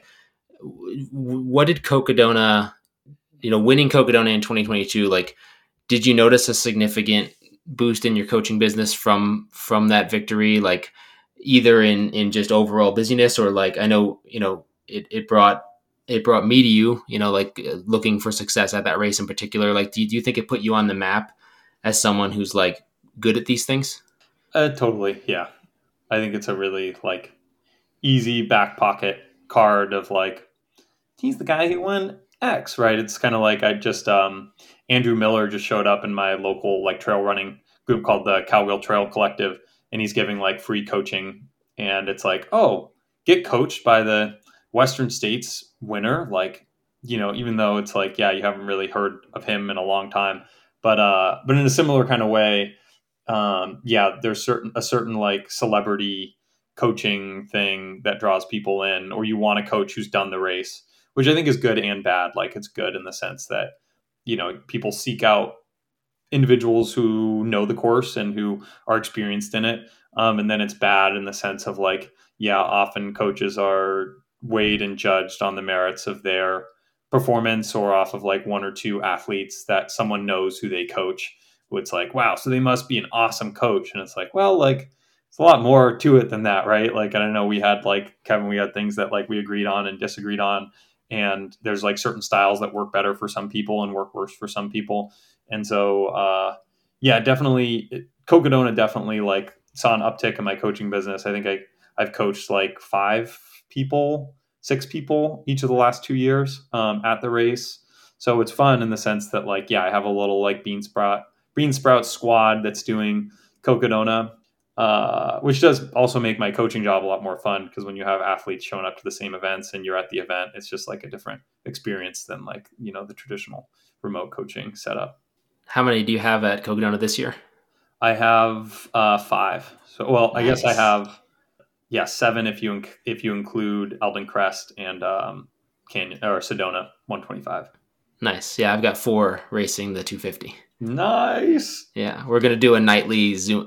what did Cocodona, winning Cocodona in 2022, like, did you notice a significant boost in your coaching business from that victory? Like either in just overall busyness, or like, I know, it brought me to you, like looking for success at that race in particular. Like, do you think it put you on the map as someone who's like good at these things? Totally. Yeah. I think it's a really like easy back pocket card of like, he's the guy who won X, right? It's kind of like Andrew Miller just showed up in my local like trail running group called the Cowwheel Trail Collective, and he's giving like free coaching. And it's like, oh, get coached by the Western States winner. Like, even though it's like, yeah, you haven't really heard of him in a long time, but in a similar kind of way, there's a certain like celebrity coaching thing that draws people in, or you want a coach who's done the race, which I think is good and bad. Like it's good in the sense that, people seek out individuals who know the course and who are experienced in it. And then it's bad in the sense of like, yeah, often coaches are weighed and judged on the merits of their performance or off of like one or two athletes that someone knows who they coach. Who it's like, wow, so they must be an awesome coach. And it's like, well, like it's a lot more to it than that, right? Like, I don't know, we had like Kevin, we had things that like we agreed on and disagreed on. And there's like certain styles that work better for some people and work worse for some people. And so, definitely, Cocodona definitely like saw an uptick in my coaching business. I think I've coached like 6 people each of the last 2 years at the race. So it's fun in the sense that like, yeah, I have a little like bean sprout squad that's doing Cocodona, which does also make my coaching job a lot more fun because when you have athletes showing up to the same events and you're at the event, it's just like a different experience than like, the traditional remote coaching setup. How many do you have at Cocodona this year? I have 5. So, well, nice. I guess I have 7 if you include Eldon Crest and Canyon or Sedona 125. Nice. Yeah, I've got 4 racing the 250. Nice. Yeah, we're gonna do a nightly Zoom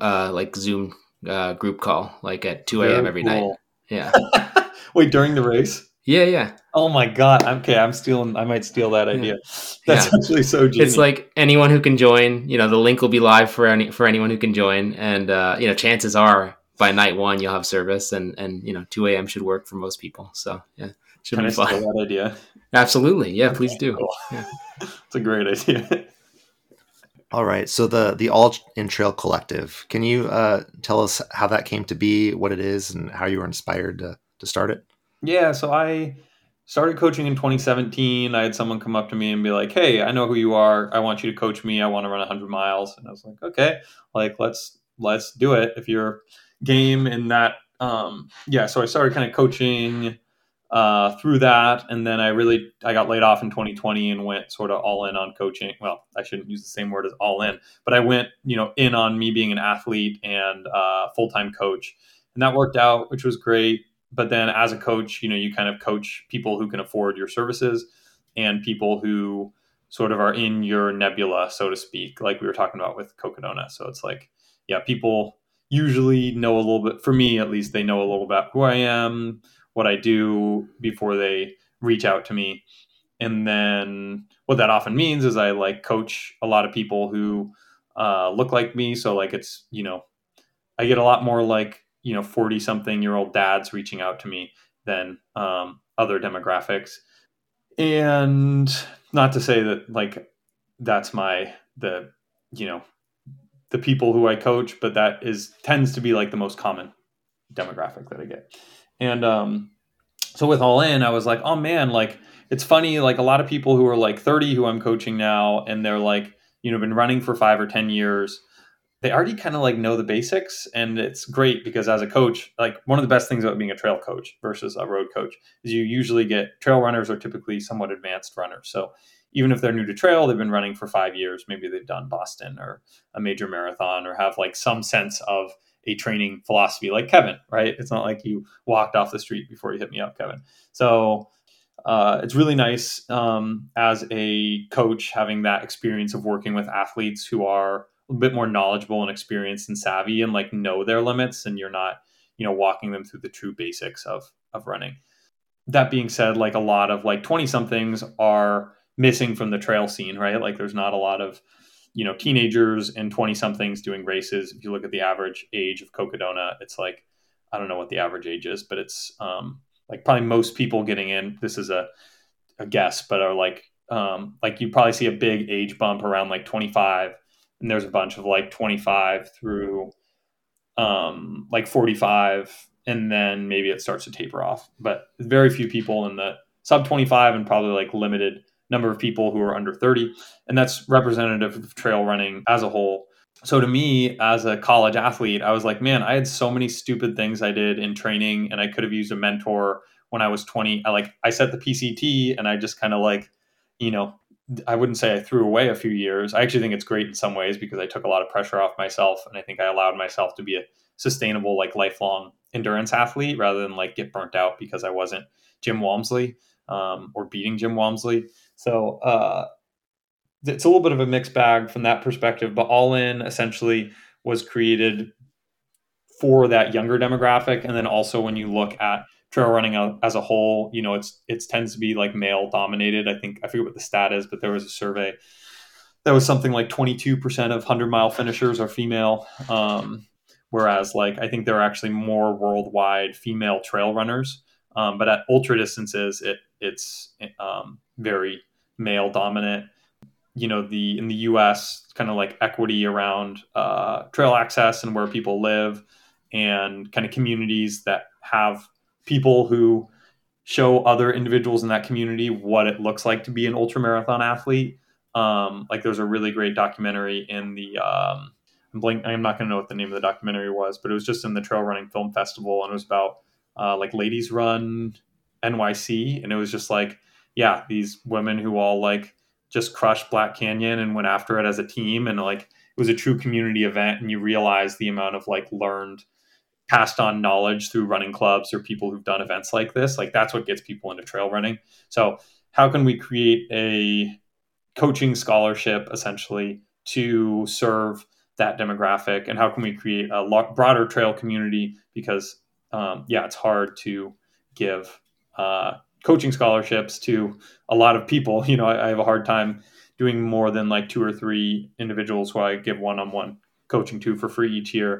group call like at 2 a.m. every night. Yeah. Wait, during the race? Yeah. Oh my God. Okay, I might steal that idea. That's actually so genius. It's like anyone who can join, the link will be live for anyone who can join. And, chances are by night 1, you'll have service and 2 a.m. should work for most people. So yeah, should be fun. Steal that idea? Absolutely. Yeah, please do. Cool. Yeah. It's a great idea. All right. So the All In Trail Collective, can you tell us how that came to be, what it is, and how you were inspired to start it? Yeah. So I started coaching in 2017. I had someone come up to me and be like, hey, I know who you are. I want you to coach me. I want to run 100 miles. And I was like, okay, like let's do it if you're game in that. So I started kind of coaching through that. And then I got laid off in 2020 and went sort of all in on coaching. Well, I shouldn't use the same word as all in, but I went, in on me being an athlete and full-time coach. And that worked out, which was great. But then as a coach, you kind of coach people who can afford your services and people who sort of are in your nebula, so to speak, like we were talking about with Cocodona. So it's like, yeah, people usually know a little bit, for me at least, they know a little about who I am, what I do before they reach out to me. And then what that often means is I like coach a lot of people who look like me. So like it's, I get a lot more like, 40 something year old dads reaching out to me than other demographics. And not to say that like that's the people who I coach, but that tends to be like the most common demographic that I get. And so with All In, I was like, oh man, like it's funny, like a lot of people who are like 30 who I'm coaching now, and they're like, been running for 5 or 10 years. They already kind of like know the basics, and it's great because as a coach, like one of the best things about being a trail coach versus a road coach is you usually get trail runners are typically somewhat advanced runners. So even if they're new to trail, they've been running for 5 years, maybe they've done Boston or a major marathon or have like some sense of a training philosophy like Kevin, right? It's not like you walked off the street before you hit me up, Kevin. So it's really nice as a coach having that experience of working with athletes who are a bit more knowledgeable and experienced and savvy and like know their limits, and you're not, walking them through the true basics of running. That being said, like a lot of like 20 somethings are missing from the trail scene, right? Like there's not a lot of, teenagers and 20 somethings doing races. If you look at the average age of Cocodona, it's like, I don't know what the average age is, but it's like probably most people getting in, this is a guess, but are like you probably see a big age bump around like 25, and there's a bunch of like 25 through like 45, and then maybe it starts to taper off. But very few people in the sub 25, and probably like limited number of people who are under 30, and that's representative of trail running as a whole. So to me, as a college athlete, I was like, man, I had so many stupid things I did in training, and I could have used a mentor when I was 20. I set the PCT, and I just kind of like, I wouldn't say I threw away a few years. I actually think it's great in some ways because I took a lot of pressure off myself, and I think I allowed myself to be a sustainable, like lifelong endurance athlete rather than like get burnt out because I wasn't Jim Walmsley or beating Jim Walmsley. So it's a little bit of a mixed bag from that perspective, but All In essentially was created for that younger demographic. And then also when you look at trail running as a whole, it tends to be like male dominated. I think, I forget what the stat is, but there was a survey that was something like 22% of 100-mile finishers are female. Whereas like, I think there are actually more worldwide female trail runners. But at ultra distances, it's very male dominant. In the US, kind of like equity around trail access and where people live, and kind of communities that have people who show other individuals in that community what it looks like to be an ultramarathon athlete. Like there's a really great documentary in the I'm not going to know what the name of the documentary was, but it was just in the Trail Running Film Festival, and it was about like Ladies Run NYC, and it was just like, yeah, these women who all like just crushed Black Canyon and went after it as a team, and like it was a true community event, and you realize the amount of like learned, passed on knowledge through running clubs or people who've done events like this. Like that's what gets people into trail running. So how can we create a coaching scholarship essentially to serve that demographic, and how can we create a broader trail community? Because it's hard to give coaching scholarships to a lot of people. I have a hard time doing more than like 2 or 3 individuals who I give one-on-one coaching to for free each year.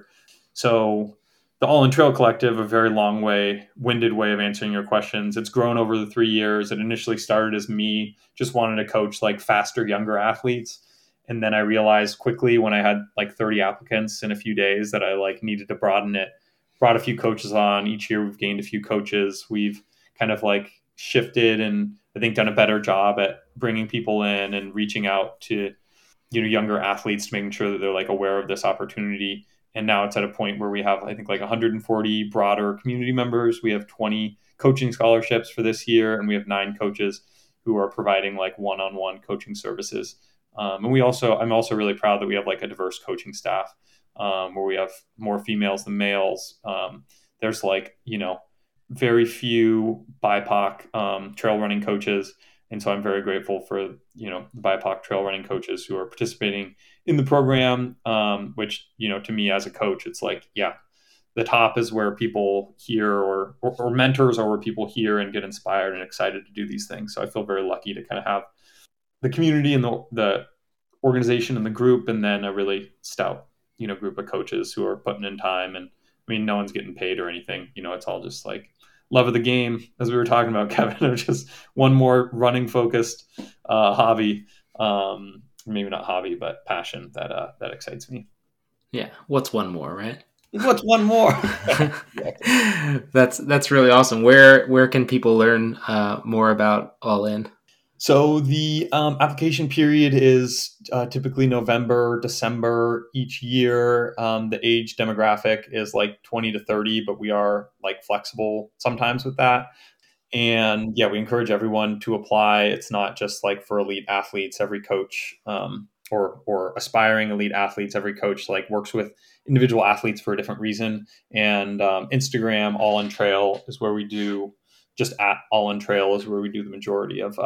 So the All In Trail Collective, a very winded way of answering your questions. It's grown over the 3 years. It initially started as me just wanting to coach like faster, younger athletes. And then I realized quickly when I had like 30 applicants in a few days that I like needed to broaden it. Brought a few coaches on. Each year we've gained a few coaches. We've kind of like shifted and I think done a better job at bringing people in and reaching out to, younger athletes, making sure that they're like aware of this opportunity. And now it's at a point where we have, I think, like 140 broader community members. We have 20 coaching scholarships for this year, and we have 9 coaches who are providing like one-on-one coaching services. And I'm also really proud that we have like a diverse coaching staff where we have more females than males. There's like, very few BIPOC trail running coaches. And so I'm very grateful for, the BIPOC trail running coaches who are participating in the program, which, to me as a coach, it's like, yeah, the top is where people hear or mentors are where people hear and get inspired and excited to do these things. So I feel very lucky to kind of have the community and the organization and the group, and then a really stout, group of coaches who are putting in time. And I mean, no one's getting paid or anything, it's all just like love of the game, as we were talking about, Kevin, or just one more running focused hobby. maybe not hobby, but passion that excites me. Yeah. What's one more, right? What's one more? That's really awesome. Where can people learn more about All In? So the application period is typically November, December each year. The age demographic is like 20 to 30, but we are like flexible sometimes with that. And yeah, we encourage everyone to apply. It's not just like for elite athletes. Every coach or aspiring elite athletes, every coach like works with individual athletes for a different reason. And Instagram, All In Trail is where we do, just at All In Trail is where we do the majority of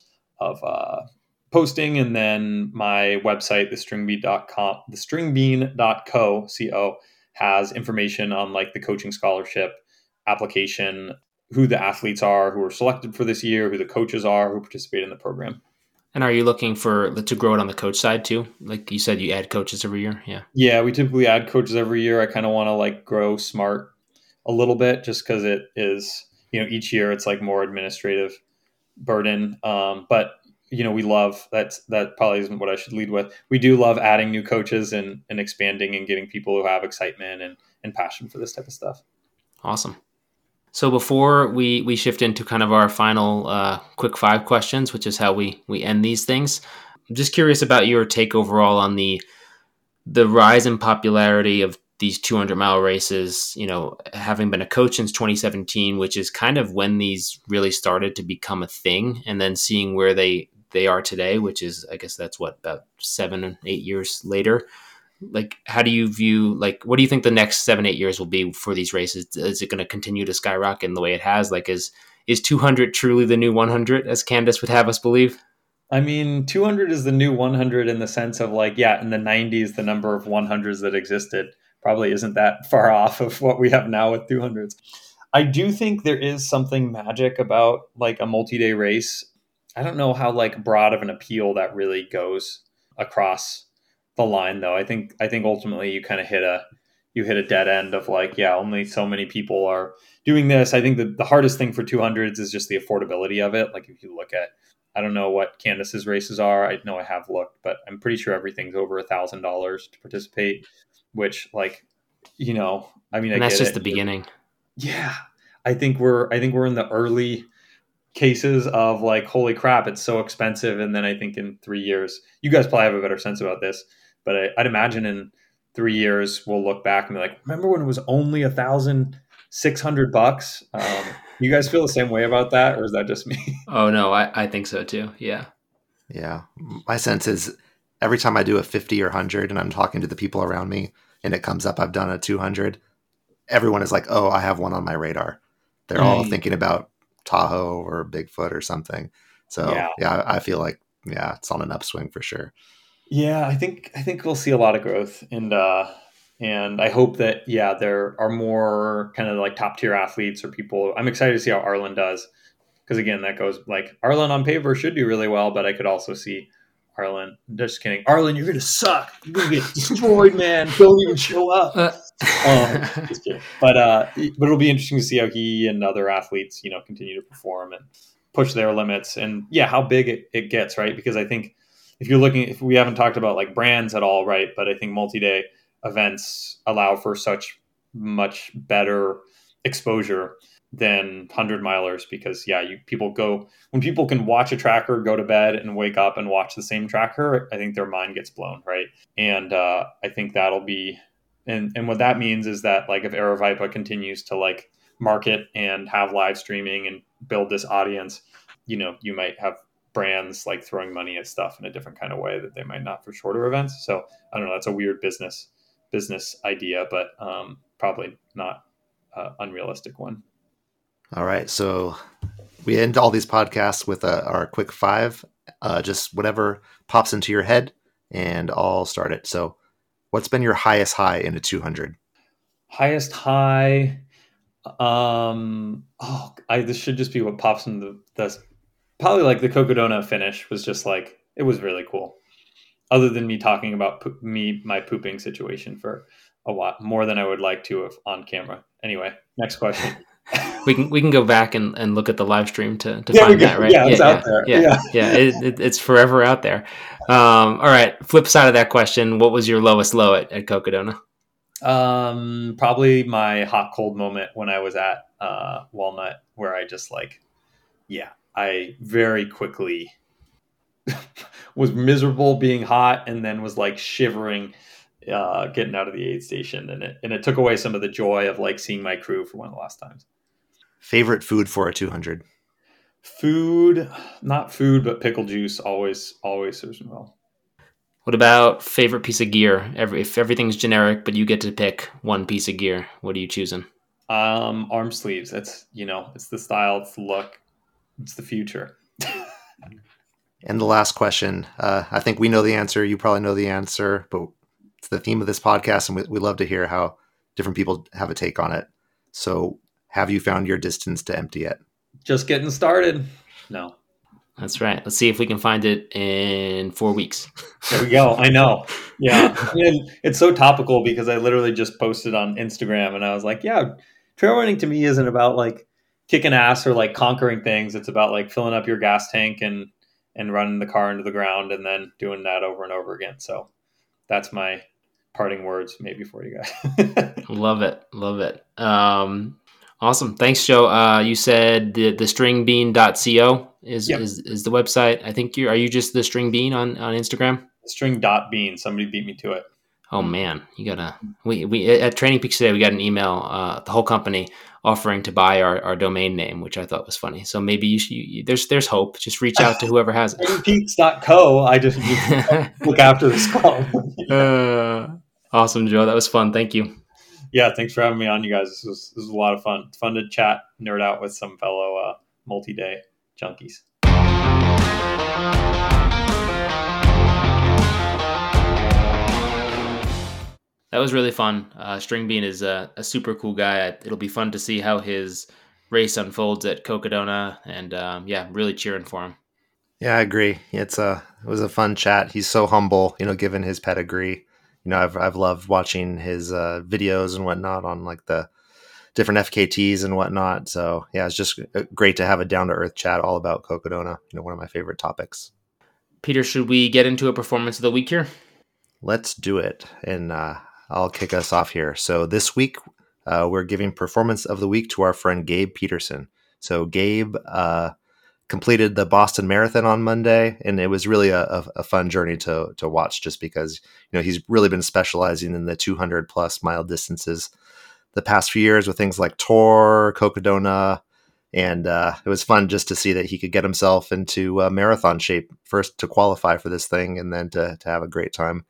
posting. And then my website, thestringbean.com, thestringbean.co has information on like the coaching scholarship application, who the athletes are who are selected for this year, who the coaches are who participate in the program. And are you looking to grow it on the coach side too? Like you said, you add coaches every year. Yeah. Yeah, we typically add coaches every year. I kind of want to like grow smart a little bit just because it is, each year it's like more administrative burden. But we love that probably isn't what I should lead with. We do love adding new coaches and expanding and getting people who have excitement and passion for this type of stuff. Awesome. So before we shift into kind of our final quick 5 questions, which is how we end these things, I'm just curious about your take overall on the rise in popularity of these 200-mile races, having been a coach since 2017, which is kind of when these really started to become a thing, and then seeing where they are today, which is, I guess that's about 7 or 8 years later. Like, how do you view, what do you think the next 7-8 years will be for these races? Is it going to continue to skyrocket in the way it has? Like, is 200 truly the new 100, as Candace would have us believe? I mean, 200 is the new 100 in the sense of in the 90s, the number of 100s that existed probably isn't that far off of what we have now with 200s. I do think there is something magic about like a multi-day race. I don't know how broad of an appeal that really goes across the line though. I think ultimately you kind of hit a dead end of only so many people are doing this. I think the hardest thing for 200s is just the affordability of it. Like if you look at, I don't know what Candace's races are. I know I have looked, but I'm pretty sure everything's over $1,000 to participate, which I mean, and that's just the beginning. Yeah. I think we're in the early cases of holy crap, it's so expensive. And then I think in 3 years, you guys probably have a better sense about this, but I'd imagine in 3 years, we'll look back and be like, remember when it was only $1,600? You guys feel the same way about that? Or is that just me? Oh no, I think so too. Yeah. Yeah. My sense is every time I do a 50 or 100 and I'm talking to the people around me and it comes up, I've done a 200, everyone is like, oh, I have one on my radar. They're all thinking about Tahoe or Bigfoot or something. So yeah, I feel like, it's on an upswing for sure. Yeah, I think we'll see a lot of growth, and I hope that there are more kind of like top tier athletes or people. I'm excited to see how Arlen does, because again, that goes Arlen on paper should do really well, but I could also see Arlen. Just kidding, Arlen, you're gonna suck. You're gonna get destroyed, man. Don't even show up. Just kidding. But it'll be interesting to see how he and other athletes continue to perform and push their limits, and how big it gets, right? Because I think if we haven't talked about brands at all, right? But I think multi-day events allow for such much better exposure than 100-milers, because when people can watch a tracker, go to bed and wake up and watch the same tracker, I think their mind gets blown, right? And I think that'll be, and what that means is that if Aravaipa continues to market and have live streaming and build this audience, you might have brands throwing money at stuff in a different kind of way that they might not for shorter events. So I don't know. That's a weird business idea, but probably not an unrealistic one. All right. So we end all these podcasts with our quick 5, just whatever pops into your head, and I'll start it. So what's been your highest high in a 200? Highest high. This should just be what pops in the probably the Cocodona finish was just it was really cool. Other than me talking about my pooping situation for a lot more than I would like to have on camera. Anyway, next question. We can go back and look at the live stream to There we find go. that, right? Yeah, it's out there. Yeah. It's forever out there. All right. Flip side of that question: what was your lowest low at Cocodona? Probably my hot cold moment when I was at Walnut, where I just I very quickly was miserable being hot, and then was like shivering getting out of the aid station, and it took away some of the joy of like seeing my crew for one of the last times. Favorite food for a 200? Food, not food, but pickle juice always serves me well. What about favorite piece of gear? If everything's generic, but you get to pick one piece of gear, what are you choosing? Arm sleeves. It's it's the style, it's the look, it's the future. And the last question, I think we know the answer. You probably know the answer, but it's the theme of this podcast, and we love to hear how different people have a take on it. So, have you found your distance to empty yet? Just getting started. No. That's right. Let's see if we can find it in 4 weeks. There we go. I know. Yeah. It's so topical because I literally just posted on Instagram, and I was like, yeah, trail running to me isn't about like kicking ass or like conquering things. It's about like filling up your gas tank and running the car into the ground and then doing that over and over again. So that's my parting words maybe for you guys. Love it. Awesome. Thanks, Joe. You said the stringbean.co is the website. I think are you just the string bean on Instagram? String.bean. Somebody beat me to it. Oh man, you gotta. We at Training Peaks today we got an email. The whole company offering to buy our domain name, which I thought was funny. So maybe there's hope. Just reach out to whoever has it. TrainingPeaks.co. I just look after this call. Awesome, Joe. That was fun. Thank you. Yeah, thanks for having me on, you guys. This was a lot of fun. It's fun to chat, nerd out with some fellow multi-day junkies. That was really fun. String Bean is a super cool guy. It'll be fun to see how his race unfolds at Cocodona, and really cheering for him. Yeah, I agree. It was a fun chat. He's so humble, given his pedigree. I've loved watching his videos and whatnot on like the different FKTs and whatnot. So yeah, it's just great to have a down to earth chat all about Cocodona. One of my favorite topics. Peter, should we get into a performance of the week here? Let's do it. And I'll kick us off here. So this week, we're giving performance of the week to our friend Gabe Peterson. So Gabe completed the Boston Marathon on Monday, and it was really a fun journey to watch just because, he's really been specializing in the 200 plus mile distances the past few years with things like Tor, Cocodona, and it was fun just to see that he could get himself into marathon shape first to qualify for this thing and then to have a great time.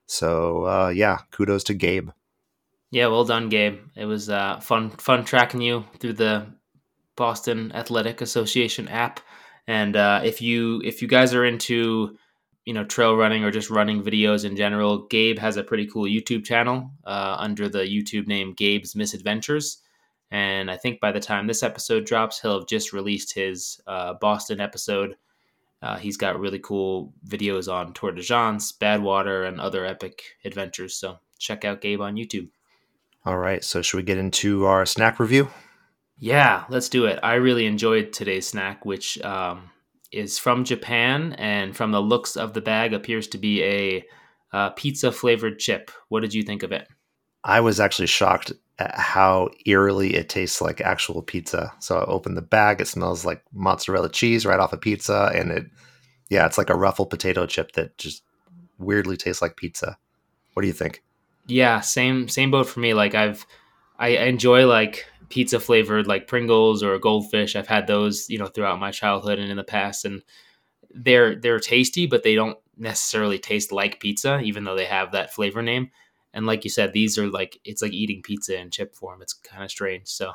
So kudos to Gabe. Yeah, well done, Gabe. It was fun tracking you through the Boston Athletic Association app. And if you guys are into trail running or just running videos in general, Gabe has a pretty cool YouTube channel under the YouTube name Gabe's Misadventures. And I think by the time this episode drops, he'll have just released his Boston episode. He's got really cool videos on Tour de France, Badwater, and other epic adventures. So check out Gabe on YouTube. All right. So should we get into our snack review? Yeah, let's do it. I really enjoyed today's snack, which is from Japan, and from the looks of the bag appears to be a pizza-flavored chip. What did you think of it? I was actually shocked at how eerily it tastes like actual pizza. So I opened the bag. It smells like mozzarella cheese right off a pizza. And it's like a ruffled potato chip that just weirdly tastes like pizza. What do you think? Yeah, same boat for me. Like I enjoy like pizza flavored like Pringles or Goldfish. I've had those, throughout my childhood and in the past, and they're tasty, but they don't necessarily taste like pizza, even though they have that flavor name. And like you said, these are it's like eating pizza in chip form. It's kind of strange. So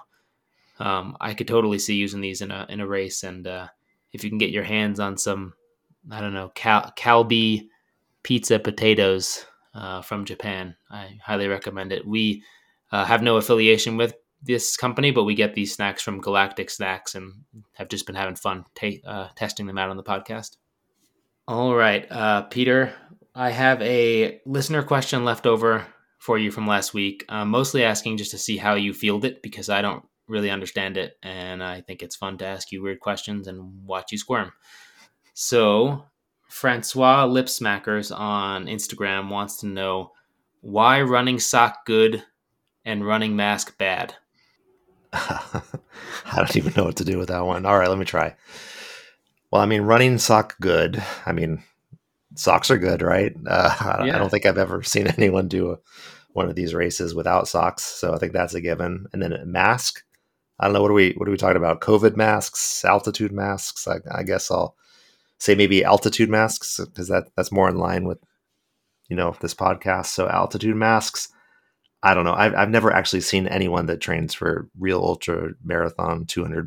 I could totally see using these in a race. And if you can get your hands on some, I don't know, Calbee pizza potatoes from Japan, I highly recommend it. We have no affiliation with this company, but we get these snacks from Galactic Snacks and have just been having fun testing them out on the podcast. All right, Peter, I have a listener question left over for you from last week. Mostly asking just to see how you fielded it, because I don't really understand it, and I think it's fun to ask you weird questions and watch you squirm. So, Francois Lipsmackers on Instagram wants to know why running sock good and running mask bad. I don't even know what to do with that one. All right, let me try. Well, I mean, running sock good. I mean, socks are good, right? I don't Yeah. think I've ever seen anyone do one of these races without socks, so I think that's a given. And then a mask. I don't know, what are we talking about? COVID masks, altitude masks. I guess I'll say maybe altitude masks because that's more in line with this podcast. So altitude masks. I don't know. I've never actually seen anyone that trains for real ultra marathon 200,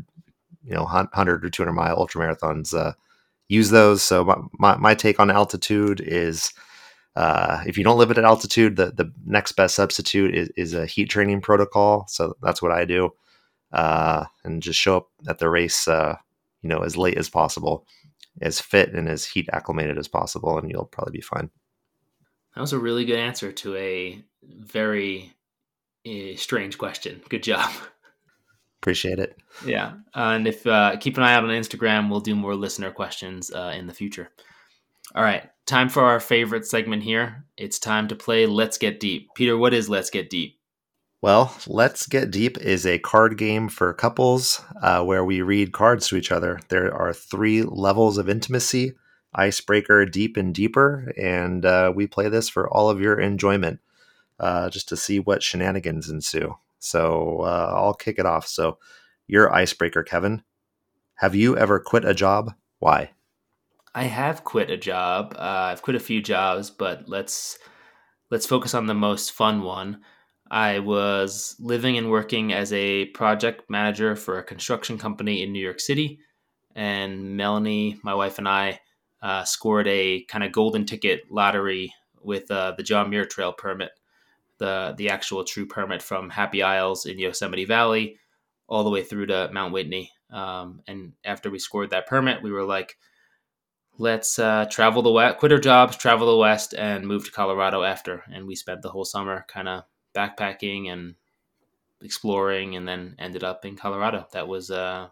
100 or 200-mile ultra marathons use those. So my take on altitude is if you don't live at altitude, the next best substitute is a heat training protocol. So that's what I do, and just show up at the race, as late as possible, as fit and as heat acclimated as possible, and you'll probably be fine. That was a really good answer to a very strange question. Good job. Appreciate it. Yeah. And if keep an eye out on Instagram, we'll do more listener questions in the future. All right. Time for our favorite segment here. It's time to play Let's Get Deep. Peter, what is Let's Get Deep? Well, Let's Get Deep is a card game for couples where we read cards to each other. There are 3 levels of intimacy: icebreaker, deep, and deeper. And we play this for all of your enjoyment, just to see what shenanigans ensue. So I'll kick it off. So your icebreaker, Kevin. Have you ever quit a job? Why? I have quit a job. I've quit a few jobs, but let's focus on the most fun one. I was living and working as a project manager for a construction company in New York City, and Melanie, my wife, and I scored a kind of golden ticket lottery with the John Muir Trail permit, the actual true permit from Happy Isles in Yosemite Valley all the way through to Mount Whitney. And after we scored that permit, we were like, let's travel the west, quit our jobs, travel the west, and move to Colorado after. And we spent the whole summer kind of backpacking and exploring, and then ended up in Colorado. That was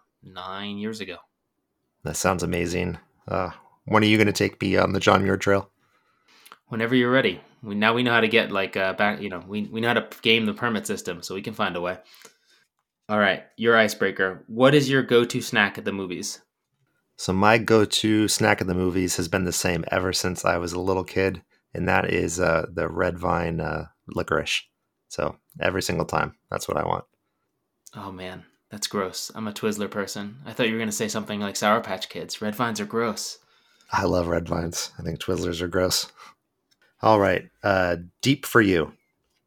9 years ago. That sounds amazing. When are you going to take me on the John Muir Trail? Whenever you're ready. We know how to get back. We know how to game the permit system, so we can find a way. All right, your icebreaker. What is your go-to snack at the movies? So my go-to snack at the movies has been the same ever since I was a little kid, and that is the Red Vine licorice. So every single time, that's what I want. Oh man, that's gross. I'm a Twizzler person. I thought you were going to say something like Sour Patch Kids. Red Vines are gross. I love Red Vines. I think Twizzlers are gross. All right, deep for you.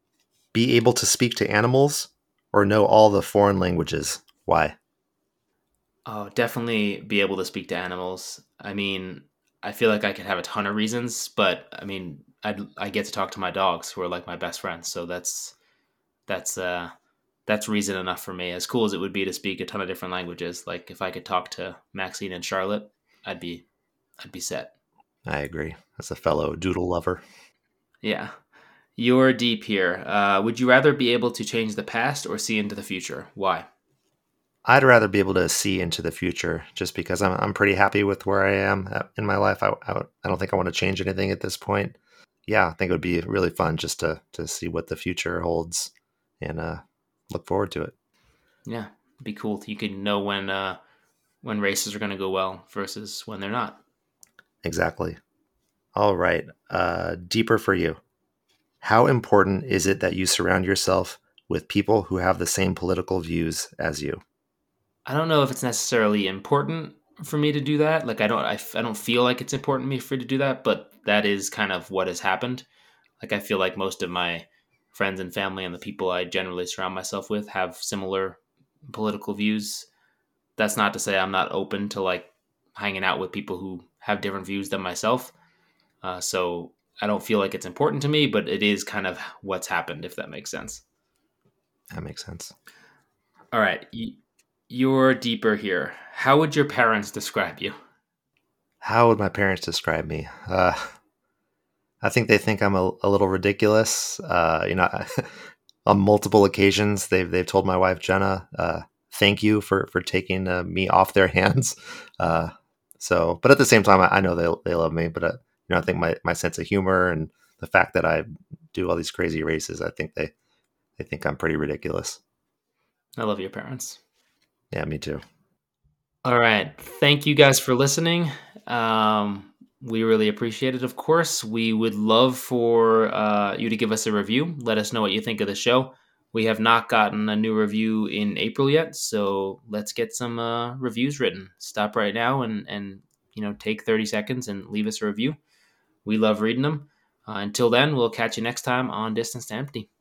Be able to speak to animals or know all the foreign languages. Why? Oh, definitely be able to speak to animals. I mean, I feel like I could have a ton of reasons, but I mean, I get to talk to my dogs who are like my best friends, so that's that's reason enough for me. As cool as it would be to speak a ton of different languages, like if I could talk to Maxine and Charlotte, I'd be set. I agree. As a fellow doodle lover. Yeah. You're deep here. Would you rather be able to change the past or see into the future? Why? I'd rather be able to see into the future just because I'm pretty happy with where I am in my life. I don't think I want to change anything at this point. Yeah, I think it would be really fun just to see what the future holds and look forward to it. Yeah, it'd be cool. You could know when races are going to go well versus when they're not. Exactly. All right. Deeper for you. How important is it that you surround yourself with people who have the same political views as you? I don't know if it's necessarily important for me to do that. Like I don't feel like it's important for me to do that, but that is kind of what has happened. Like I feel like most of my friends and family and the people I generally surround myself with have similar political views. That's not to say I'm not open to like hanging out with people who have different views than myself. So I don't feel like it's important to me, but it is kind of what's happened, if that makes sense. That makes sense. All right. You're deeper here. How would your parents describe you? How would my parents describe me? I think they think I'm a little ridiculous. on multiple occasions. They've told my wife Jenna, thank you for taking me off their hands. But at the same time, I know they love me. But I think my sense of humor and the fact that I do all these crazy races, I think they think I'm pretty ridiculous. I love your parents. Yeah, me too. All right. Thank you guys for listening. We really appreciate it. Of course, we would love for you to give us a review. Let us know what you think of the show. We have not gotten a new review in April yet, so let's get some reviews written. Stop right now and take 30 seconds and leave us a review. We love reading them. Until then, we'll catch you next time on Distance to Empty.